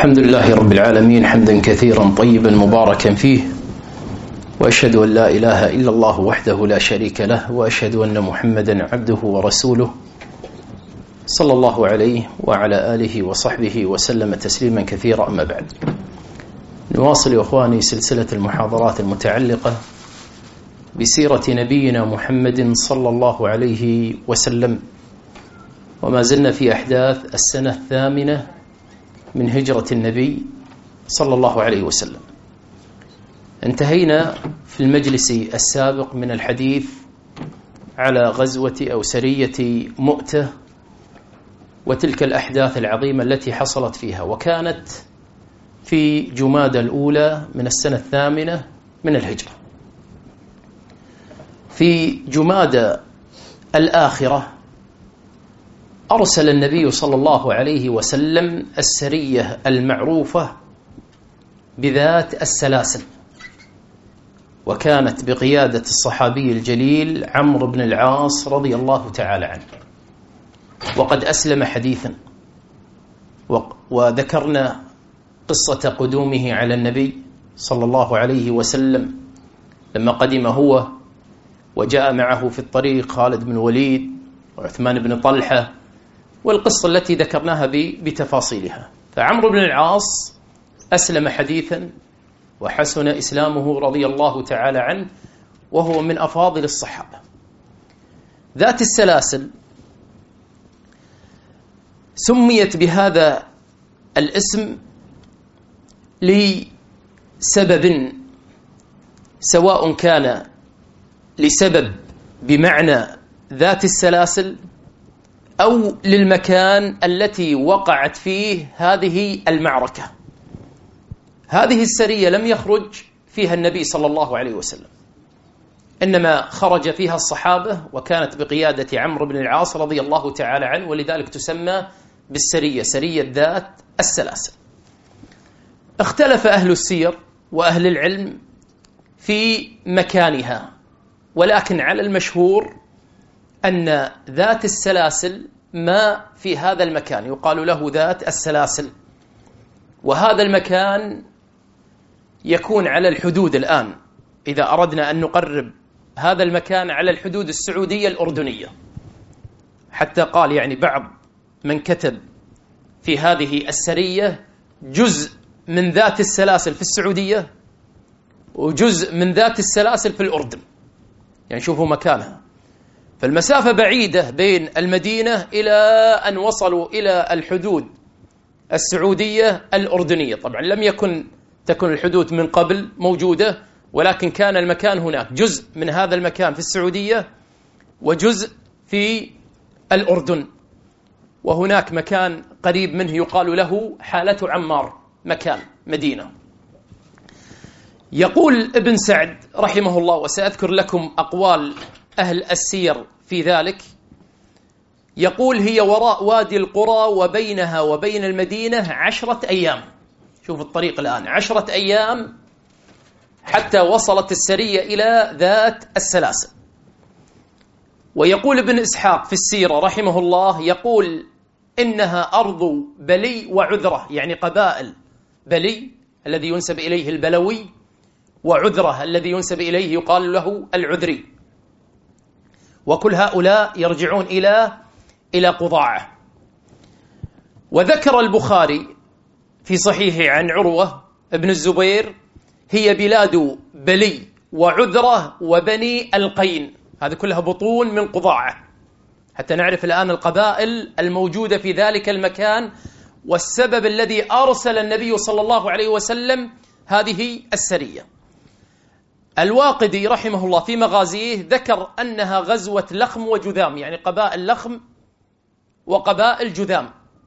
الحمد لله رب العالمين حمدا كثيرا طيبا مباركا فيه، وأشهد أن لا إله إلا الله وحده لا شريك له، وأشهد أن محمدا عبده ورسوله صلى الله عليه وعلى آله وصحبه وسلم تسليما كثيرا. أما بعد، نواصل يا أخواني سلسلة المحاضرات المتعلقة بسيرة نبينا محمد صلى الله عليه وسلم، وما زلنا في أحداث السنة الثامنة من هجرة النبي صلى الله عليه وسلم. انتهينا في المجلس السابق من الحديث على غزوة أو سرية مؤتة وتلك الأحداث العظيمة التي حصلت فيها، وكانت في جمادى الأولى من السنة الثامنة من الهجرة. في جمادى الآخرة أرسل النبي صلى الله عليه وسلم السرية المعروفة بذات السلاسل، وكانت بقيادة الصحابي الجليل عمرو بن العاص رضي الله تعالى عنه، وقد أسلم حديثا، وذكرنا قصة قدومه على النبي صلى الله عليه وسلم لما قدم هو وجاء معه في الطريق خالد بن الوليد وعثمان بن طلحة، والقصة التي ذكرناها بتفاصيلها. فعمرو بن العاص أسلم حديثا وحسن إسلامه رضي الله تعالى عنه، وهو من أفاضل الصحابة. ذات السلاسل سميت بهذا الاسم لسبب، سواء كان لسبب بمعنى ذات السلاسل أو للمكان التي وقعت فيه هذه المعركة. هذه السرية لم يخرج فيها النبي صلى الله عليه وسلم، إنما خرج فيها الصحابة، وكانت بقيادة عمرو بن العاص رضي الله تعالى عنه، ولذلك تسمى بالسرية، سرية ذات السلاسل. اختلف أهل السير وأهل العلم في مكانها، ولكن على المشهور أن ذات السلاسل ما في هذا المكان، يقال له ذات السلاسل، وهذا المكان يكون على الحدود الآن، إذا أردنا أن نقرب هذا المكان على الحدود السعودية الأردنية. حتى قال يعني بعض من كتب في هذه السرية جزء من ذات السلاسل في السعودية وجزء من ذات السلاسل في الأردن، يعني شوفوا مكانها. فالمسافة بعيدة بين المدينة إلى أن وصلوا إلى الحدود السعودية الأردنية. طبعا لم تكن الحدود من قبل موجودة، ولكن كان المكان هناك، جزء من هذا المكان في السعودية وجزء في الأردن، وهناك مكان قريب منه يقال له حالة عمار، مكان مدينة. يقول ابن سعد رحمه الله، وسأذكر لكم أقوال أهل السير في ذلك، يقول: هي وراء وادي القرى وبينها وبين المدينة 10 أيام. شوف الطريق الآن 10 أيام حتى وصلت السرية إلى ذات السلاسل. ويقول ابن إسحاق في السيرة رحمه الله، يقول: إنها أرض بلي وعذرة، يعني قبائل بلي الذي ينسب إليه البلوي، وعذرة الذي ينسب إليه يقال له العذري، وكل هؤلاء يرجعون إلى قضاعة. وذكر البخاري في صحيحه عن عروة ابن الزبير: هي بلاد بلي وعذرة وبني القين، هذه كلها بطون من قضاعة، حتى نعرف الآن القبائل الموجودة في ذلك المكان، والسبب الذي أرسل النبي صلى الله عليه وسلم هذه السرية. الواقدي رحمه الله في مغازيه ذكر أنها غزوة لخم وجذام، يعني قبائل لخم وقبائل جذام.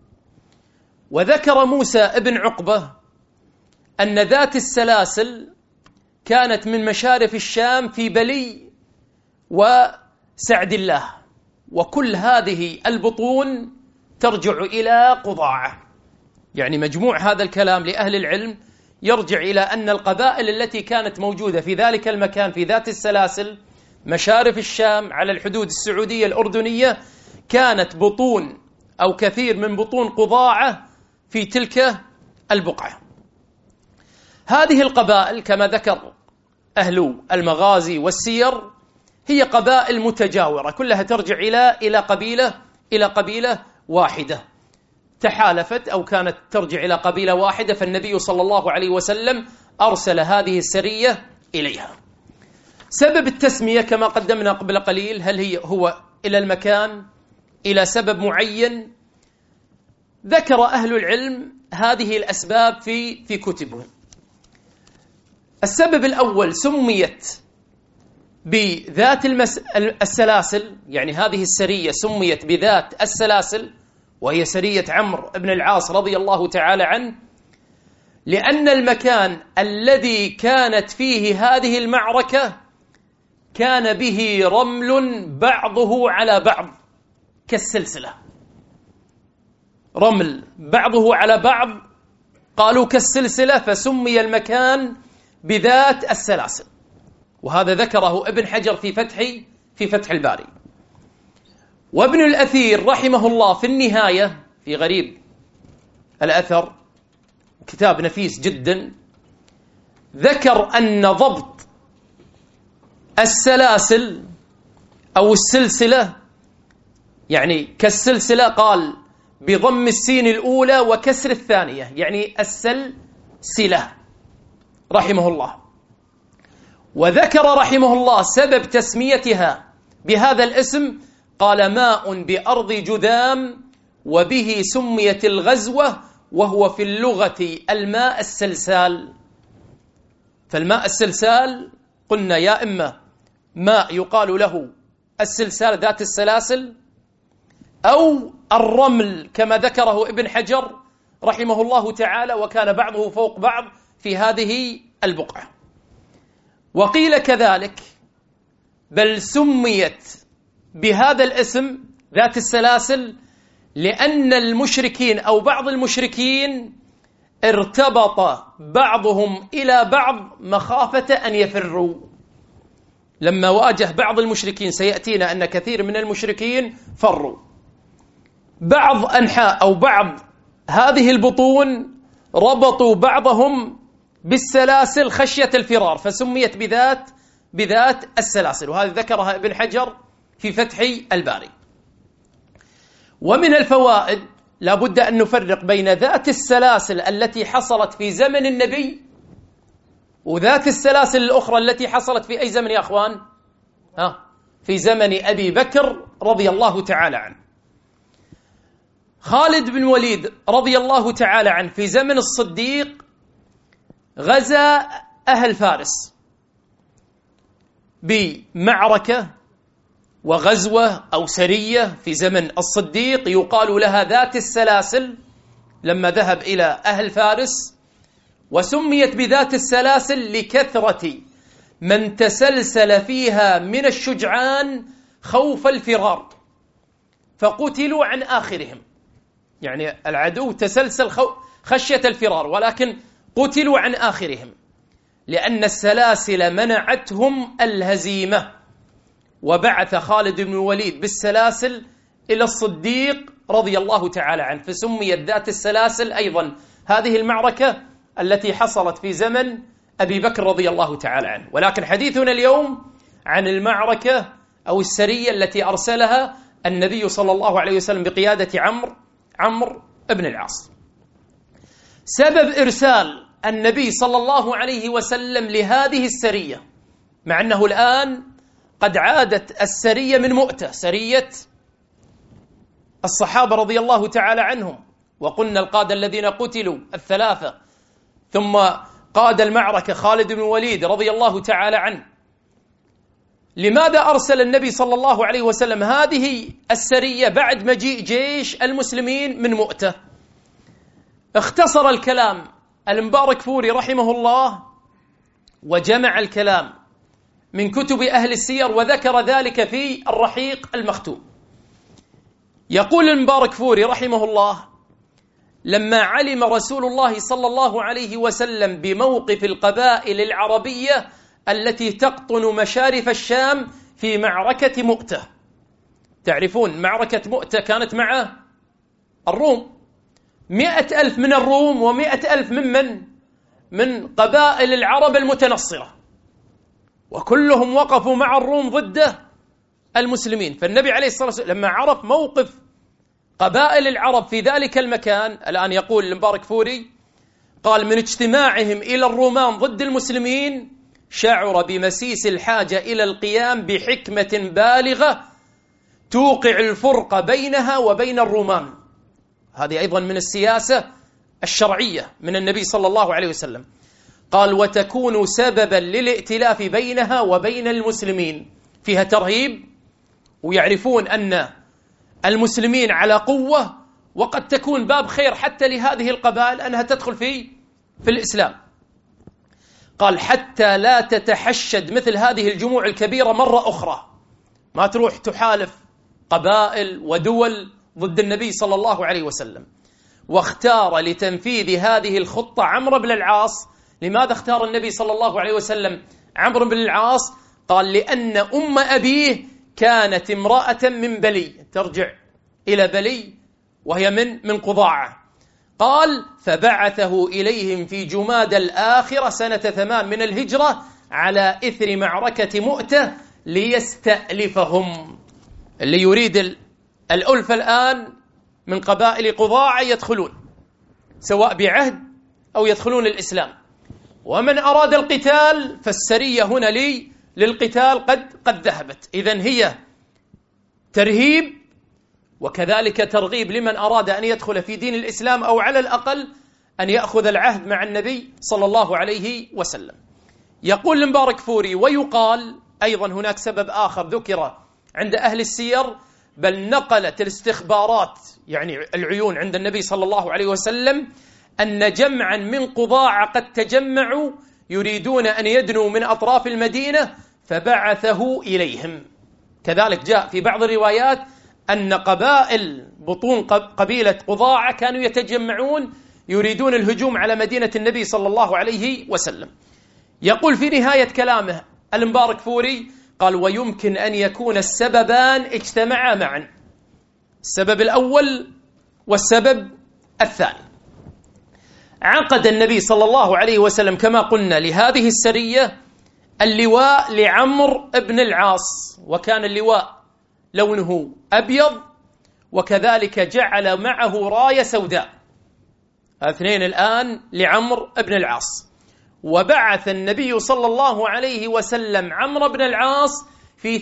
وذكر موسى ابن عقبة أن ذات السلاسل كانت من مشارف الشام في بلي وسعد الله، وكل هذه البطون ترجع إلى قضاعة. يعني مجموع هذا الكلام لأهل العلم يرجع إلى أن القبائل التي كانت موجودة في ذلك المكان في ذات السلاسل مشارف الشام على الحدود السعودية الأردنية كانت بطون أو كثير من بطون قضاعة في تلك البقعة. هذه القبائل كما ذكر أهل المغازي والسير هي قبائل متجاورة، كلها ترجع إلى قبيلة واحدة تحالفت أو كانت ترجع إلى قبيلة واحدة، فالنبي صلى الله عليه وسلم أرسل هذه السرية إليها. سبب التسمية كما قدمنا قبل قليل، هل هو إلى المكان، إلى سبب معين؟ ذكر أهل العلم هذه الأسباب في كتبهم. السبب الأول سميت بذات السلاسل، يعني هذه السرية سميت بذات السلاسل وهي سرية عمرو بن العاص رضي الله تعالى عنه، لأن المكان الذي كانت فيه هذه المعركة كان به رمل بعضه على بعض كالسلسلة، رمل بعضه على بعض قالوا كالسلسلة، فسمي المكان بذات السلاسل. وهذا ذكره ابن حجر في فتح الباري. وابن الأثير رحمه الله في النهاية في غريب الأثر، كتاب نفيس جدا، ذكر أن ضبط السلاسل أو السلسلة، يعني كالسلسلة، قال بضم السين الأولى وكسر الثانية، يعني السلسلة رحمه الله. وذكر رحمه الله سبب تسميتها بهذا الاسم، قال ماء بأرض جذام وبه سميت الغزوة، وهو في اللغة الماء السلسال. فالماء السلسال قلنا يا إما ماء يقال له السلسال ذات السلاسل، أو الرمل كما ذكره ابن حجر رحمه الله تعالى، وكان بعضه فوق بعض في هذه البقعة. وقيل كذلك بل سميت بهذا الاسم ذات السلاسل لأن المشركين أو بعض المشركين ارتبط بعضهم إلى بعض مخافة أن يفروا. لما واجه بعض المشركين، سيأتينا أن كثير من المشركين فروا، بعض أنحاء أو بعض هذه البطون ربطوا بعضهم بالسلاسل خشية الفرار، فسميت بذات السلاسل. وهذا ذكرها ابن حجر في فتح الباري. ومن الفوائد لا بد أن نفرق بين ذات السلاسل التي حصلت في زمن النبي وذات السلاسل الأخرى التي حصلت في أي زمن يا أخوان؟ في زمن أبي بكر رضي الله تعالى عنه. خالد بن وليد رضي الله تعالى عنه في زمن الصديق غزا أهل فارس بمعركة وغزوة أو سرية في زمن الصديق يقال لها ذات السلاسل لما ذهب إلى أهل فارس، وسميت بذات السلاسل لكثرة من تسلسل فيها من الشجعان خوف الفرار فقتلوا عن آخرهم. يعني العدو تسلسل خشية الفرار، ولكن قتلوا عن آخرهم لأن السلاسل منعتهم الهزيمة. وبعث خالد بن الوليد بالسلاسل إلى الصديق رضي الله تعالى عنه، فسميت ذات السلاسل أيضا هذه المعركة التي حصلت في زمن أبي بكر رضي الله تعالى عنه. ولكن حديثنا اليوم عن المعركة أو السرية التي أرسلها النبي صلى الله عليه وسلم بقيادة عمرو بن العاص. سبب إرسال النبي صلى الله عليه وسلم لهذه السرية، مع أنه الآن قد عادت السرية من مؤتة، سرية الصحابة رضي الله تعالى عنهم، وقلنا القادة الذين قتلوا الثلاثة، ثم قاد المعركة خالد بن الوليد رضي الله تعالى عنه. لماذا أرسل النبي صلى الله عليه وسلم هذه السرية بعد مجيء جيش المسلمين من مؤتة؟ اختصر الكلام المبارك فوري رحمه الله وجمع الكلام من كتب أهل السير وذكر ذلك في الرحيق المختوم. يقول المبارك فوري رحمه الله: لما علم رسول الله صلى الله عليه وسلم بموقف القبائل العربية التي تقطن مشارف الشام في معركة مؤتة، تعرفون معركة مؤتة كانت مع الروم، 100,000 من الروم و100,000 من قبائل العرب المتنصرة، وكلهم وقفوا مع الروم ضد المسلمين. فالنبي عليه الصلاة والسلام لما عرف موقف قبائل العرب في ذلك المكان، الآن يقول المبارك فوري قال: من اجتماعهم إلى الرومان ضد المسلمين شعر بمسيس الحاجة إلى القيام بحكمة بالغة توقع الفرق بينها وبين الرومان. هذه أيضا من السياسة الشرعية من النبي صلى الله عليه وسلم. قال: وتكون سببا للائتلاف بينها وبين المسلمين. فيها ترهيب، ويعرفون أن المسلمين على قوة، وقد تكون باب خير حتى لهذه القبائل أنها تدخل في الإسلام. قال: حتى لا تتحشد مثل هذه الجموع الكبيرة مرة أخرى، ما تروح تحالف قبائل ودول ضد النبي صلى الله عليه وسلم. واختار لتنفيذ هذه الخطة عمرو بن العاص. لماذا اختار النبي صلى الله عليه وسلم عمرو بن العاص؟ قال: لأن أم أبيه كانت امرأة من بلي، ترجع إلى بلي وهي من قضاعة. قال: فبعثه إليهم في جماد الآخرة سنة 8 من الهجرة على إثر معركة مؤتة ليستألفهم. اللي يريد الألفة الآن من قبائل قضاعة يدخلون سواء بعهد أو يدخلون الإسلام. ومن أراد القتال فالسرية هنا للقتال قد ذهبت. إذن هي ترهيب وكذلك ترغيب لمن أراد أن يدخل في دين الإسلام، أو على الأقل أن يأخذ العهد مع النبي صلى الله عليه وسلم. يقول المبارك فوري: ويقال أيضا هناك سبب آخر ذكر عند أهل السير، بل نقلت الاستخبارات يعني العيون عند النبي صلى الله عليه وسلم أن جمعا من قضاعة قد تجمعوا يريدون أن يدنوا من أطراف المدينة فبعثه إليهم. كذلك جاء في بعض الروايات أن قبائل بطون قبيلة قضاعة كانوا يتجمعون يريدون الهجوم على مدينة النبي صلى الله عليه وسلم. يقول في نهاية كلامه المبارك فوري قال: ويمكن أن يكون السببان اجتمعا معا، السبب الأول والسبب الثاني. عقد النبي صلى الله عليه وسلم كما قلنا لهذه السرية اللواء لعمرو بن العاص، وكان اللواء لونه أبيض، وكذلك جعل معه راية سوداء، اثنين الآن لعمرو بن العاص. وبعث النبي صلى الله عليه وسلم عمرو بن العاص في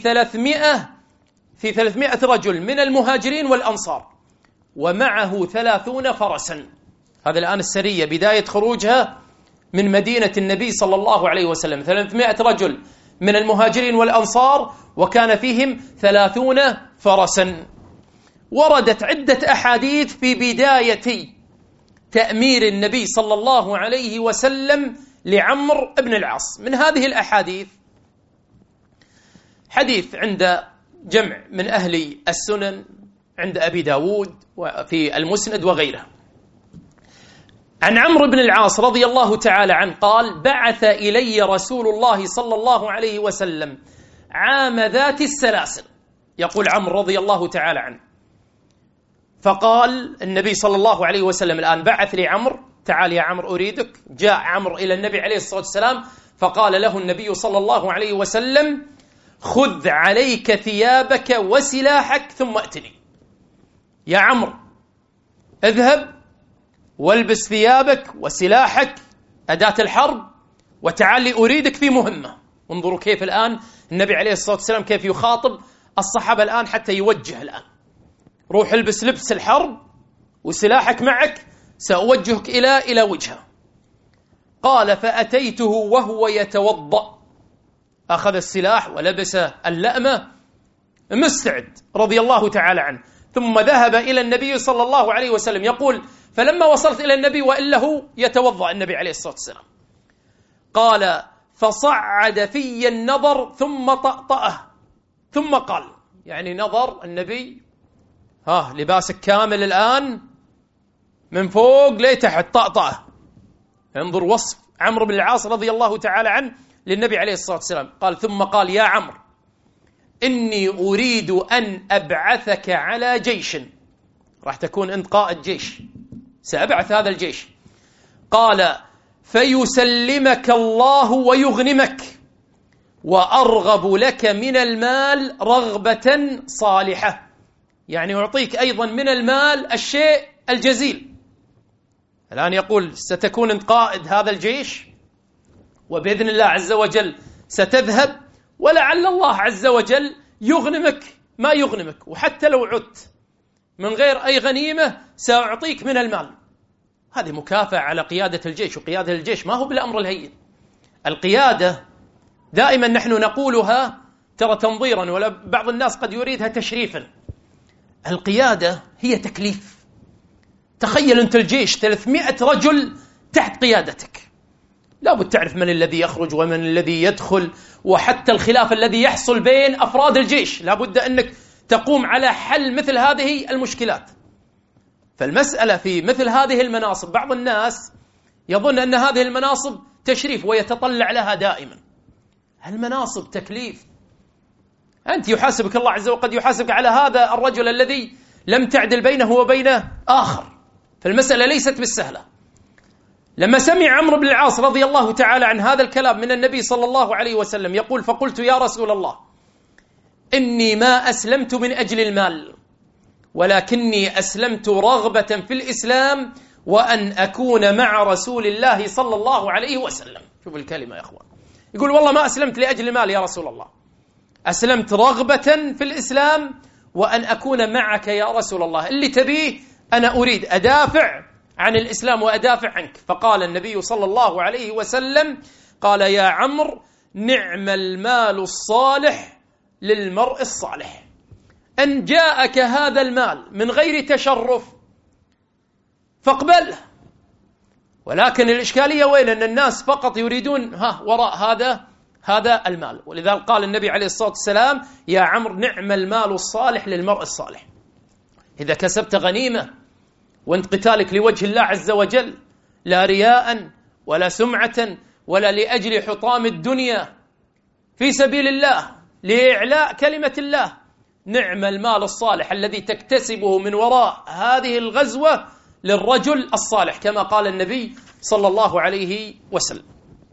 300 رجل من المهاجرين والأنصار، ومعه 30 فرسا. هذا الآن السرية بداية خروجها من مدينة النبي صلى الله عليه وسلم، 300 رجل من المهاجرين والأنصار، وكان فيهم 30 فرسا. وردت عدة أحاديث في بداية تأمير النبي صلى الله عليه وسلم لعمرو بن العاص. من هذه الأحاديث حديث عند جمع من أهل السنن، عند أبي داود وفي المسند وغيره، عن عمرو بن العاص رضي الله تعالى عنه قال: بعث إلي رسول الله صلى الله عليه وسلم عام ذات السلاسل. يقول عمرو رضي الله تعالى عنه، فقال النبي صلى الله عليه وسلم الآن بعث لي عمرو، تعال يا عمرو أريدك. جاء عمرو إلى النبي عليه الصلاة والسلام فقال له النبي صلى الله عليه وسلم: خذ عليك ثيابك وسلاحك ثم أتني. يا عمرو اذهب والبس ثيابك وسلاحك أداة الحرب وتعال لي أريدك في مهمة. انظروا كيف الآن النبي عليه الصلاة والسلام كيف يخاطب الصحابة الآن حتى يوجه الآن: روح البس لبس الحرب وسلاحك معك، سأوجهك إلى وجهه. قال: فأتيته وهو يتوضأ، أخذ السلاح ولبس اللأمة مستعد رضي الله تعالى عنه، ثم ذهب إلى النبي صلى الله عليه وسلم. يقول: فلما وصلت إلى النبي وإلا هو يتوضأ النبي عليه الصلاة والسلام، قال: فصعد في النظر ثم طأطأه، ثم قال، يعني نظر النبي لباسك كامل الآن من فوق لتحت، طأطأه. انظر وصف عمرو بن العاص رضي الله تعالى عنه للنبي عليه الصلاة والسلام. قال: ثم قال: يا عمرو إني أريد أن أبعثك على جيش، راح تكون أنت قائد جيش، سأبعث هذا الجيش. قال: فيسلمك الله ويغنمك، وأرغب لك من المال رغبة صالحة، يعني يعطيك أيضا من المال الشيء الجزيل. الآن يقول: ستكون أنت قائد هذا الجيش، وبإذن الله عز وجل ستذهب، ولعل الله عز وجل يغنمك ما يغنمك، وحتى لو عدت من غير أي غنيمة سأعطيك من المال. هذه مكافأة على قيادة الجيش، وقيادة الجيش ما هو بالأمر الهين. القيادة دائما نحن نقولها ترى تنظيرا، ولا بعض الناس قد يريدها تشريفا. القيادة هي تكليف. تخيل أنت الجيش 300 رجل تحت قيادتك، لابد تعرف من الذي يخرج ومن الذي يدخل، وحتى الخلاف الذي يحصل بين أفراد الجيش لابد أنك تقوم على حل مثل هذه المشكلات. فالمسألة في مثل هذه المناصب، بعض الناس يظن أن هذه المناصب تشريف ويتطلع لها دائما. المناصب تكليف. أنت يحاسبك الله عز وجل، قد يحاسبك على هذا الرجل الذي لم تعدل بينه وبين آخر، فالمسألة ليست بالسهلة. لما سمع عمرو بن العاص رضي الله تعالى عن هذا الكلام من النبي صلى الله عليه وسلم يقول: فقلت يا رسول الله، إني ما أسلمت من أجل المال، ولكني أسلمت رغبة في الإسلام وأن أكون مع رسول الله صلى الله عليه وسلم. شوف الكلمة يا أخوان، يقول: والله ما أسلمت لأجل المال يا رسول الله، أسلمت رغبة في الإسلام وأن أكون معك يا رسول الله، اللي تبيه أنا أريد أدافع عن الإسلام وأدافع عنك. فقال النبي صلى الله عليه وسلم: قال: يا عمرو، نعم المال الصالح للمرء الصالح. أن جاءك هذا المال من غير تشرف فاقبله، ولكن الإشكالية وين؟ أن الناس فقط يريدون وراء هذا المال. ولذلك قال النبي عليه الصلاة والسلام: يا عمرو، نعم المال الصالح للمرء الصالح. إذا كسبت غنيمة وانت قتالك لوجه الله عز وجل، لا رياء ولا سمعة ولا لأجل حطام الدنيا، في سبيل الله لإعلاء كلمة الله، نعم المال الصالح الذي تكتسبه من وراء هذه الغزوة للرجل الصالح، كما قال النبي صلى الله عليه وسلم.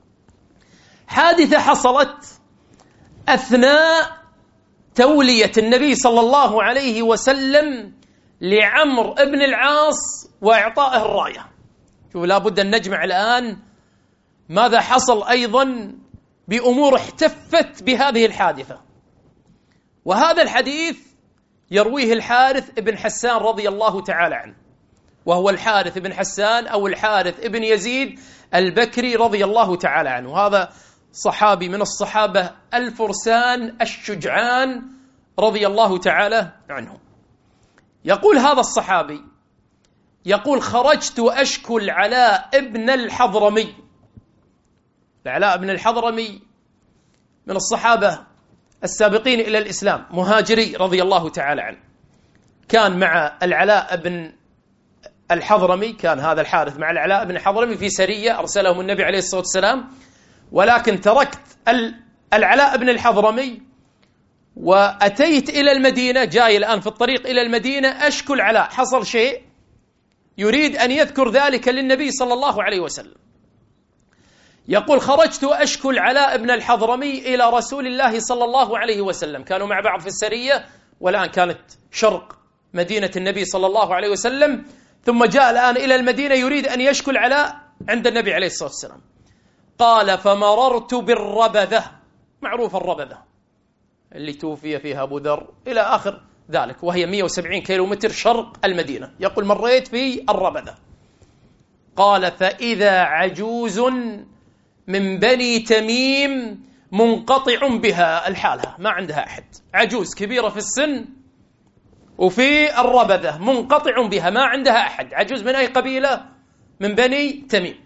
حادثة حصلت أثناء تولية النبي صلى الله عليه وسلم لعمرو بن العاص وإعطائه الراية. شوف، لابد أن نجمع الآن ماذا حصل أيضا بأمور احتفت بهذه الحادثة. وهذا الحديث يرويه الحارث بن حسان رضي الله تعالى عنه، وهو الحارث بن حسان أو الحارث بن يزيد البكري رضي الله تعالى عنه. هذا صحابي من الصحابة الفرسان الشجعان رضي الله تعالى عنه. يقول هذا الصحابي، يقول: خرجت أشكو العلاء ابن الحضرمي. العلاء بن الحضرمي من الصحابة السابقين إلى الإسلام، مهاجري رضي الله تعالى عنه. كان مع العلاء بن الحضرمي، كان هذا الحارث مع العلاء بن الحضرمي في سرية أرسلهم النبي عليه الصلاة والسلام، ولكن تركت العلاء بن الحضرمي وأتيت إلى المدينة. جاي الآن في الطريق إلى المدينة أشكو العلاء، حصل شيء يريد أن يذكر ذلك للنبي صلى الله عليه وسلم. يقول: خرجت أشكو العلاء بن الحضرمي إلى رسول الله صلى الله عليه وسلم. كانوا مع بعض في السرية، والآن كانت شرق مدينة النبي صلى الله عليه وسلم، ثم جاء الآن إلى المدينة يريد أن يشكو العلاء عند النبي عليه الصلاة والسلام. قال: فمررت بالربذة، معروف الربذة اللي توفي فيها أبو ذر إلى آخر ذلك، وهي 170 كيلومتر شرق المدينة. يقول: مريت في الربذة. قال: فإذا عجوز من بني تميم منقطع بها الحالة، ما عندها أحد، عجوز كبيرة في السن وفي الربذة منقطع بها، ما عندها أحد. عجوز من أي قبيلة؟ من بني تميم.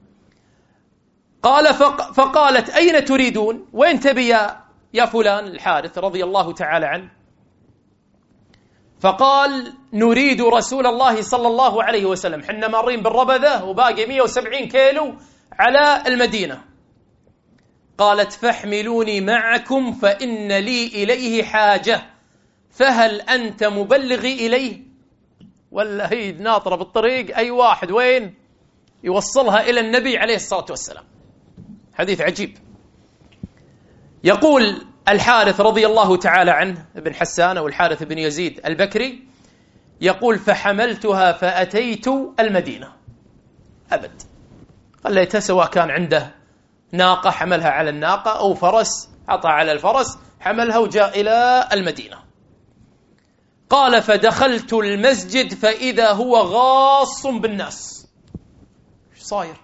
قال: فقالت: أين تريدون؟ وين تبي يا فلان الحارث رضي الله تعالى عنه؟ فقال: نريد رسول الله صلى الله عليه وسلم. حنا مارين بالربذة وباقي 170 كيلو على المدينة. قالت: فاحملوني معكم فإن لي إليه حاجة، فهل أنت مبلغي إليه؟ ولا هي ناطرة بالطريق أي واحد وين يوصلها إلى النبي عليه الصلاة والسلام. حديث عجيب. يقول الحارث رضي الله تعالى عنه ابن حسان أو الحارث بن يزيد البكري، يقول فحملتها فأتيت المدينة. أبد، خليتها سواء كان عنده ناقة حملها على الناقة أو فرس عطى على الفرس حملها وجاء إلى المدينة. قال فدخلت المسجد فإذا هو غاص بالناس. ايش صاير؟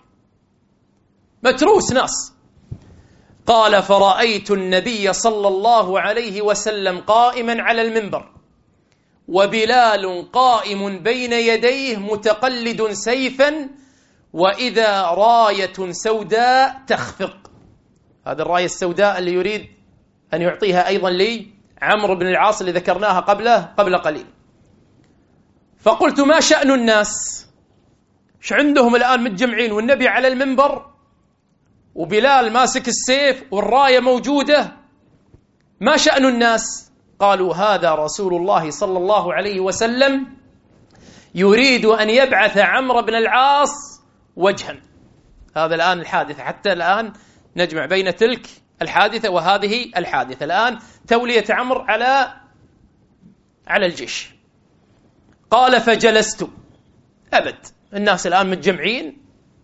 متروس ناس. قال فرأيت النبي صلى الله عليه وسلم قائما على المنبر وبلال قائم بين يديه متقلد سيفا وإذا راية سوداء تخفق. هذا الراية السوداء اللي يريد أن يعطيها أيضا لي عمرو بن العاص اللي ذكرناها قبل قليل. فقلت ما شأن الناس؟ ايش عندهم الآن متجمعين والنبي على المنبر وبلال ماسك السيف والراية موجودة؟ ما شأن الناس؟ قالوا هذا رسول الله صلى الله عليه وسلم يريد أن يبعث عمرو بن العاص وجها. هذا الآن الحادثة، حتى الآن نجمع بين تلك الحادثة وهذه الحادثة. الآن تولية عمرو على الجيش. قال فجلست. أبد، الناس الآن متجمعين،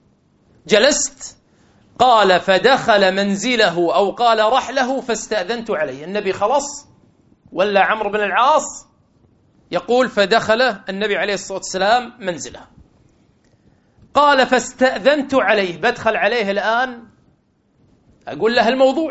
جلست. قال فدخل منزله أو قال رحله فاستأذنت عليه. النبي خلص ولا عمرو بن العاص؟ يقول فدخل النبي عليه الصلاة والسلام منزله. قال فاستأذنت عليه، بدخل عليه الآن أقول له الموضوع.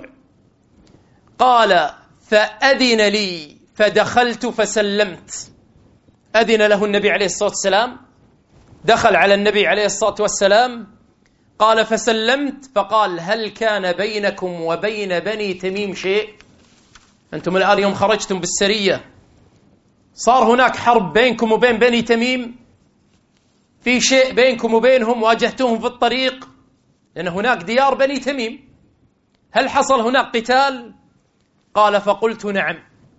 قال فأذن لي فدخلت فسلمت. أذن له النبي عليه الصلاة والسلام، دخل على النبي عليه الصلاة والسلام. قال فسلمت فقال هل كان بينكم وبين بني تميم شيء؟ أنتم الآن يوم خرجتم بالسرية صار هناك حرب بينكم وبين بني تميم؟ في شيء بينكم وبينهم واجهتوهم في الطريق؟ لأن هناك ديار بني تميم، هل حصل هناك قتال؟ قال فقلت نعم،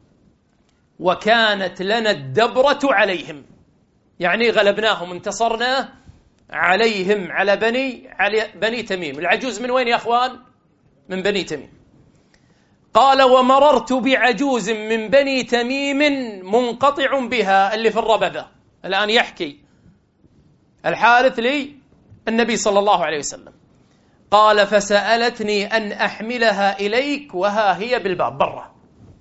وكانت لنا الدبرة عليهم، يعني غلبناهم انتصرنا عليهم على بني تميم. العجوز من وين يا أخوان؟ من بني تميم. قال ومررت بعجوز من بني تميم منقطع بها، اللي في الربذة. الآن يحكي الحارث لي النبي صلى الله عليه وسلم. قال فسألتني أن أحملها إليك وها هي بالباب برا.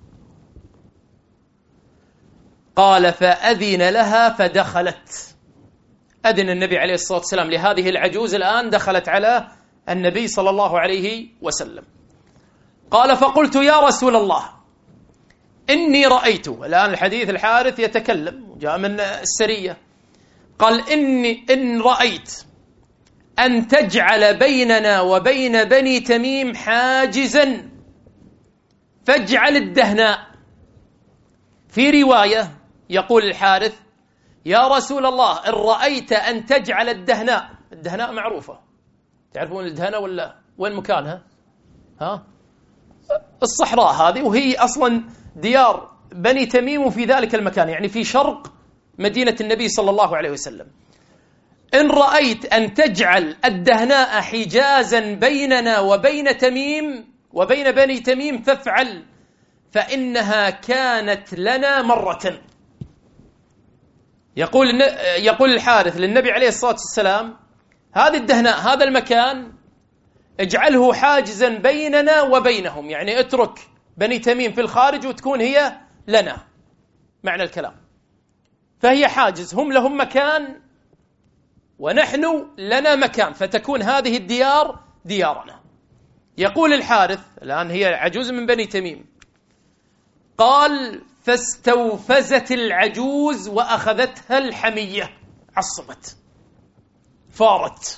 قال فأذن لها فدخلت. أذن النبي عليه الصلاة والسلام لهذه العجوز، الآن دخلت على النبي صلى الله عليه وسلم. قال فقلت يا رسول الله إني رأيت، الآن الحديث الحارث يتكلم جاء من السرية. قال إن رأيت أن تجعل بيننا وبين بني تميم حاجزا فاجعل الدهناء. في رواية يقول الحارث يا رسول الله إن رأيت أن تجعل الدهناء. الدهناء معروفة، تعرفون الدهناء ولا وين مكانها؟ الصحراء هذه، وهي أصلا ديار بني تميم في ذلك المكان، يعني في شرق مدينة النبي صلى الله عليه وسلم. إن رأيت أن تجعل الدهناء حجازا بيننا وبين بني تميم فافعل، فإنها كانت لنا مرة. يقول الحارث للنبي عليه الصلاة والسلام هذه الدهناء، هذا المكان اجعله حاجزا بيننا وبينهم، يعني اترك بني تميم في الخارج وتكون هي لنا، معنى الكلام. فهي حاجز، هم لهم مكان ونحن لنا مكان، فتكون هذه الديار ديارنا. يقول الحارث الآن هي عجوز من بني تميم. قال فاستوفزت العجوز وأخذتها الحمية، عصبت، فارت،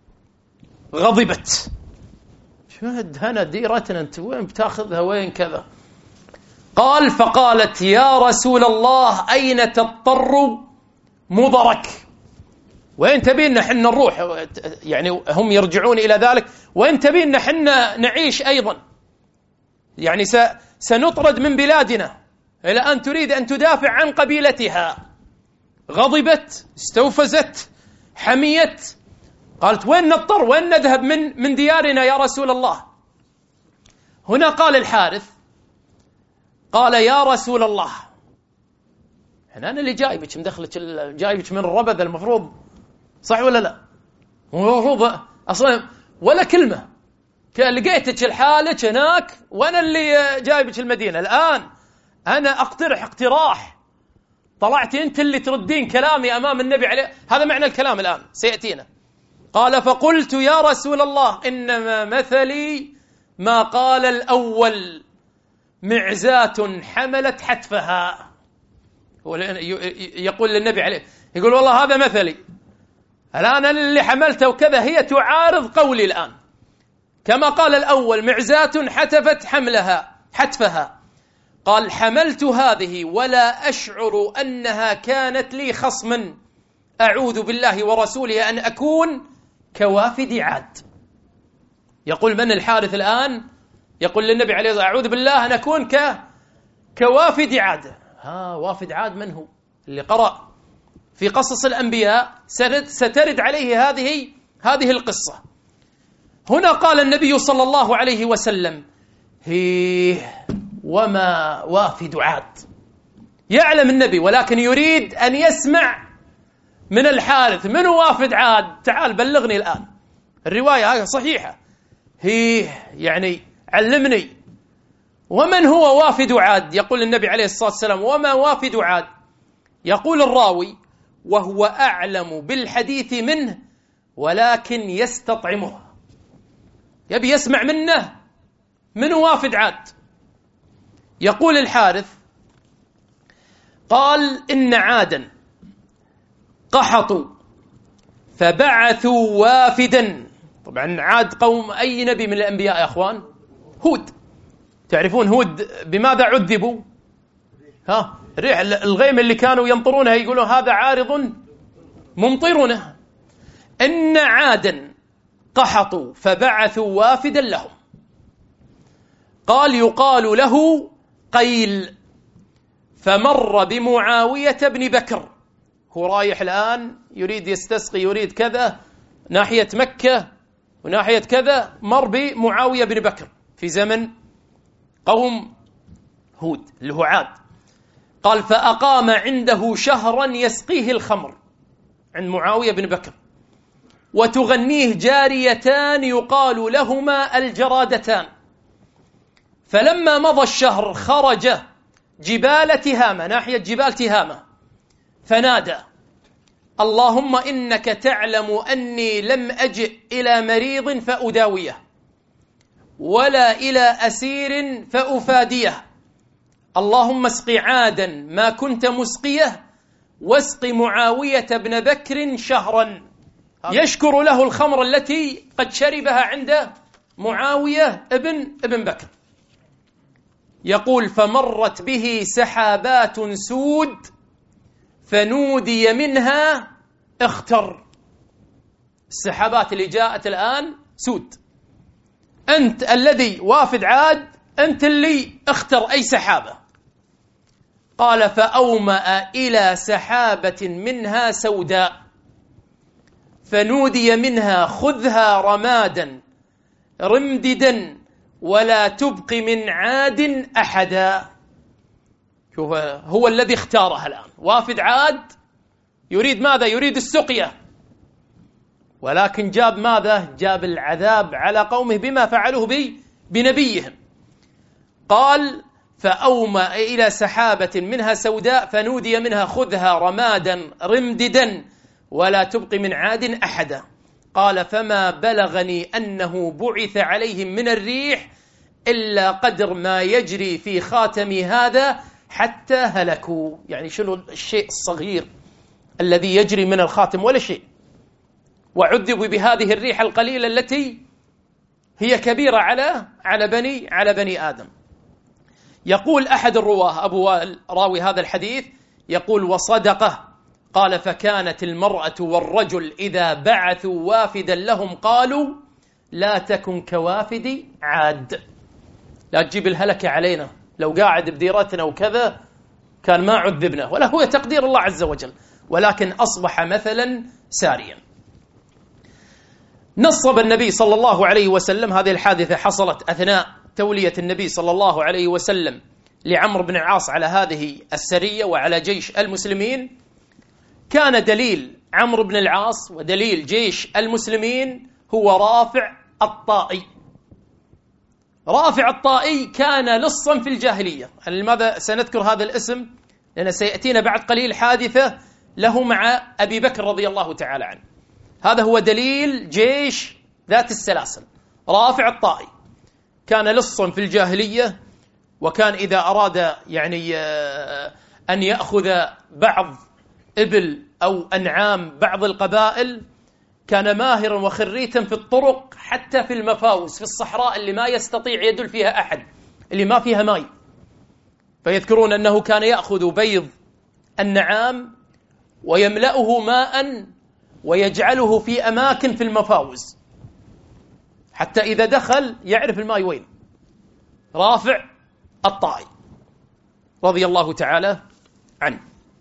غضبت. شو هنا ديرتنا، انت وين بتاخذها وين كذا؟ قال فقالت يا رسول الله أين تضطر مضرك؟ وين تبينا حنا نروح؟ يعني هم يرجعون إلى ذلك، وين تبينا حنا نعيش أيضا؟ يعني سنطرد من بلادنا إلى أن تريد أن تدافع عن قبيلتها. غضبت، استوفزت، حميت، قالت وين نضطر، وين نذهب من ديارنا يا رسول الله؟ هنا قال الحارث، قال يا رسول الله، أنا اللي جايبك مدخلك، جايبك من الربذ، المفروض صح ولا لا؟ المفروض أصلا ولا كلمة، لقيتك لحالك هناك وأنا اللي جايبك المدينة. الآن أنا أقترح اقتراح، طلعتي أنت اللي تردين كلامي أمام النبي عليه، هذا معنى الكلام الآن سيأتينا. قال فقلت يا رسول الله إنما مثلي ما قال الأول، معزاة حملت حتفها. يقول للنبي عليه، يقول والله هذا مثلي الآن اللي حملته وكذا، هي تعارض قولي الآن، كما قال الأول معزاة حتفت حتفها. قال حملت هذه ولا أشعر أنها كانت لي خصما، أعوذ بالله ورسوله أن أكون كوافد عاد. يقول من الحارث الآن؟ يقول للنبي عليه الصلاة والسلام أعوذ بالله أن أكون كوافد عاد. وافد عاد من هو؟ اللي قرأ في قصص الأنبياء سترد عليه هذه القصة. هنا قال النبي صلى الله عليه وسلم وما وافد عاد. يعلم النبي ولكن يريد أن يسمع من الحارث من وافد عاد، تعال بلغني الآن، الرواية صحيحة، يعني علمني ومن هو وافد عاد. يقول النبي عليه الصلاة والسلام وما وافد عاد. يقول الراوي وهو أعلم بالحديث منه ولكن يستطعمه، يبي يسمع منه من وافد عاد. يقول الحارث قال إن عادا قحطوا فبعثوا وافدا. طبعا عاد قوم أي نبي من الأنبياء يا أخوان؟ هود. تعرفون هود بماذا عذبوا؟ الريح، الغيم اللي كانوا ينطرونها يقولون هذا عارض ممطرنا. إن عادا قحطوا فبعثوا وافدا لهم، قال يقال له قيل، فمر بمعاوية بن بكر، هو رايح الآن يريد يستسقي، يريد كذا ناحية مكة وناحية كذا، مر بمعاوية بن بكر في زمن قوم هود اللي هو عاد. قال فأقام عنده شهرا يسقيه الخمر عند معاوية بن بكر، وتغنيه جاريتان يقال لهما الجرادتان. فلما مضى الشهر خرج جبال تهامة، ناحية جبال تهامة، فنادى اللهم إنك تعلم أني لم أجئ إلى مريض فأداويه ولا إلى أسير فأفاديه، اللهم اسق عادا ما كنت مسقيه واسق معاوية بن بكر شهرا. يشكر له الخمر التي قد شربها عند معاوية ابن بكر. يقول فمرت به سحابات سود فنودي منها اختر. السحابات اللي جاءت الآن سود، أنت الذي وافد عاد، أنت اللي اختر أي سحابة. قال فأومأ إلى سحابة منها سوداء فنودي منها خذها رمادا رمددا ولا تبق من عاد أحدا. شوف هو الذي اختارها الآن، وافد عاد يريد ماذا؟ يريد السقيا، ولكن جاب ماذا؟ جاب العذاب على قومه بما فعلوه بنبيهم. قال فأومأ إلى سحابة منها سوداء فنودي منها خذها رمادا رمددا ولا تبق من عاد أحدا. قال فما بلغني أنه بعث عليهم من الريح إلا قدر ما يجري في خاتمي هذا حتى هلكوا. يعني شنو الشيء الصغير الذي يجري من الخاتم؟ ولا شيء. وعذبوا بهذه الريح القليلة التي هي كبيرة على بني آدم. يقول أحد الرواه أبو وائل راوي هذا الحديث يقول وصدقه. قال فكانت المرأة والرجل إذا بعثوا وافدا لهم قالوا لا تكن كوافد عاد، لا تجيب الهلكة علينا، لو قاعد بديرتنا وكذا كان ما عذبنا، ولا هو تقدير الله عز وجل. ولكن أصبح مثلا ساريا. نصب النبي صلى الله عليه وسلم، هذه الحادثة حصلت أثناء تولية النبي صلى الله عليه وسلم لعمرو بن العاص على هذه السرية وعلى جيش المسلمين. كان دليل عمرو بن العاص ودليل جيش المسلمين هو رافع الطائي. رافع الطائي كان لصا في الجاهلية. لماذا سنذكر هذا الاسم؟ لأن سيأتينا بعد قليل حادثة له مع أبي بكر رضي الله تعالى عنه. هذا هو دليل جيش ذات السلاسل. رافع الطائي كان لصا في الجاهلية، وكان إذا أراد يعني أن يأخذ بعض إبل أو أنعام بعض القبائل كان ماهرا وخريتا في الطرق، حتى في المفاوز في الصحراء اللي ما يستطيع يدل فيها أحد، اللي ما فيها ماء. فيذكرون أنه كان يأخذ بيض النعام ويملأه ماء ويجعله في أماكن في المفاوز، حتى إذا دخل يعرف الماء وين. رافع الطائي رضي الله تعالى عنه.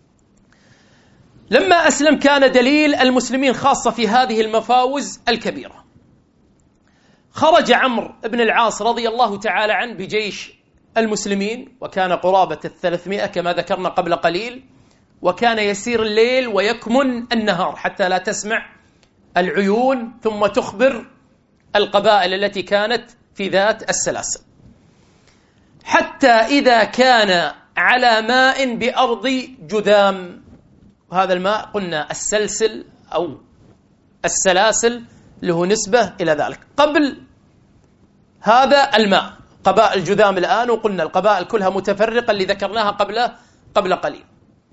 لما أسلم كان دليل المسلمين خاصة في هذه المفاوز الكبيرة. خرج عمرو بن العاص رضي الله تعالى عنه بجيش المسلمين، وكان قرابة 300 كما ذكرنا قبل قليل، وكان يسير الليل ويكمن النهار حتى لا تسمع العيون ثم تخبر القبائل التي كانت في ذات السلاسل، حتى إذا كان على ماء بأرض جذام. وهذا الماء قلنا السلسل أو السلاسل له نسبة إلى ذلك. قبل هذا الماء قبائل جذام الآن، وقلنا القبائل كلها متفرقة اللي ذكرناها قبل قليل.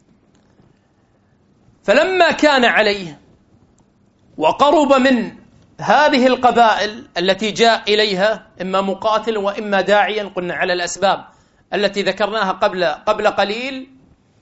فلما كان عليه وقرب من هذه القبائل التي جاء إليها إما مقاتل وإما داعيا، قلنا على الأسباب التي ذكرناها قبل قليل،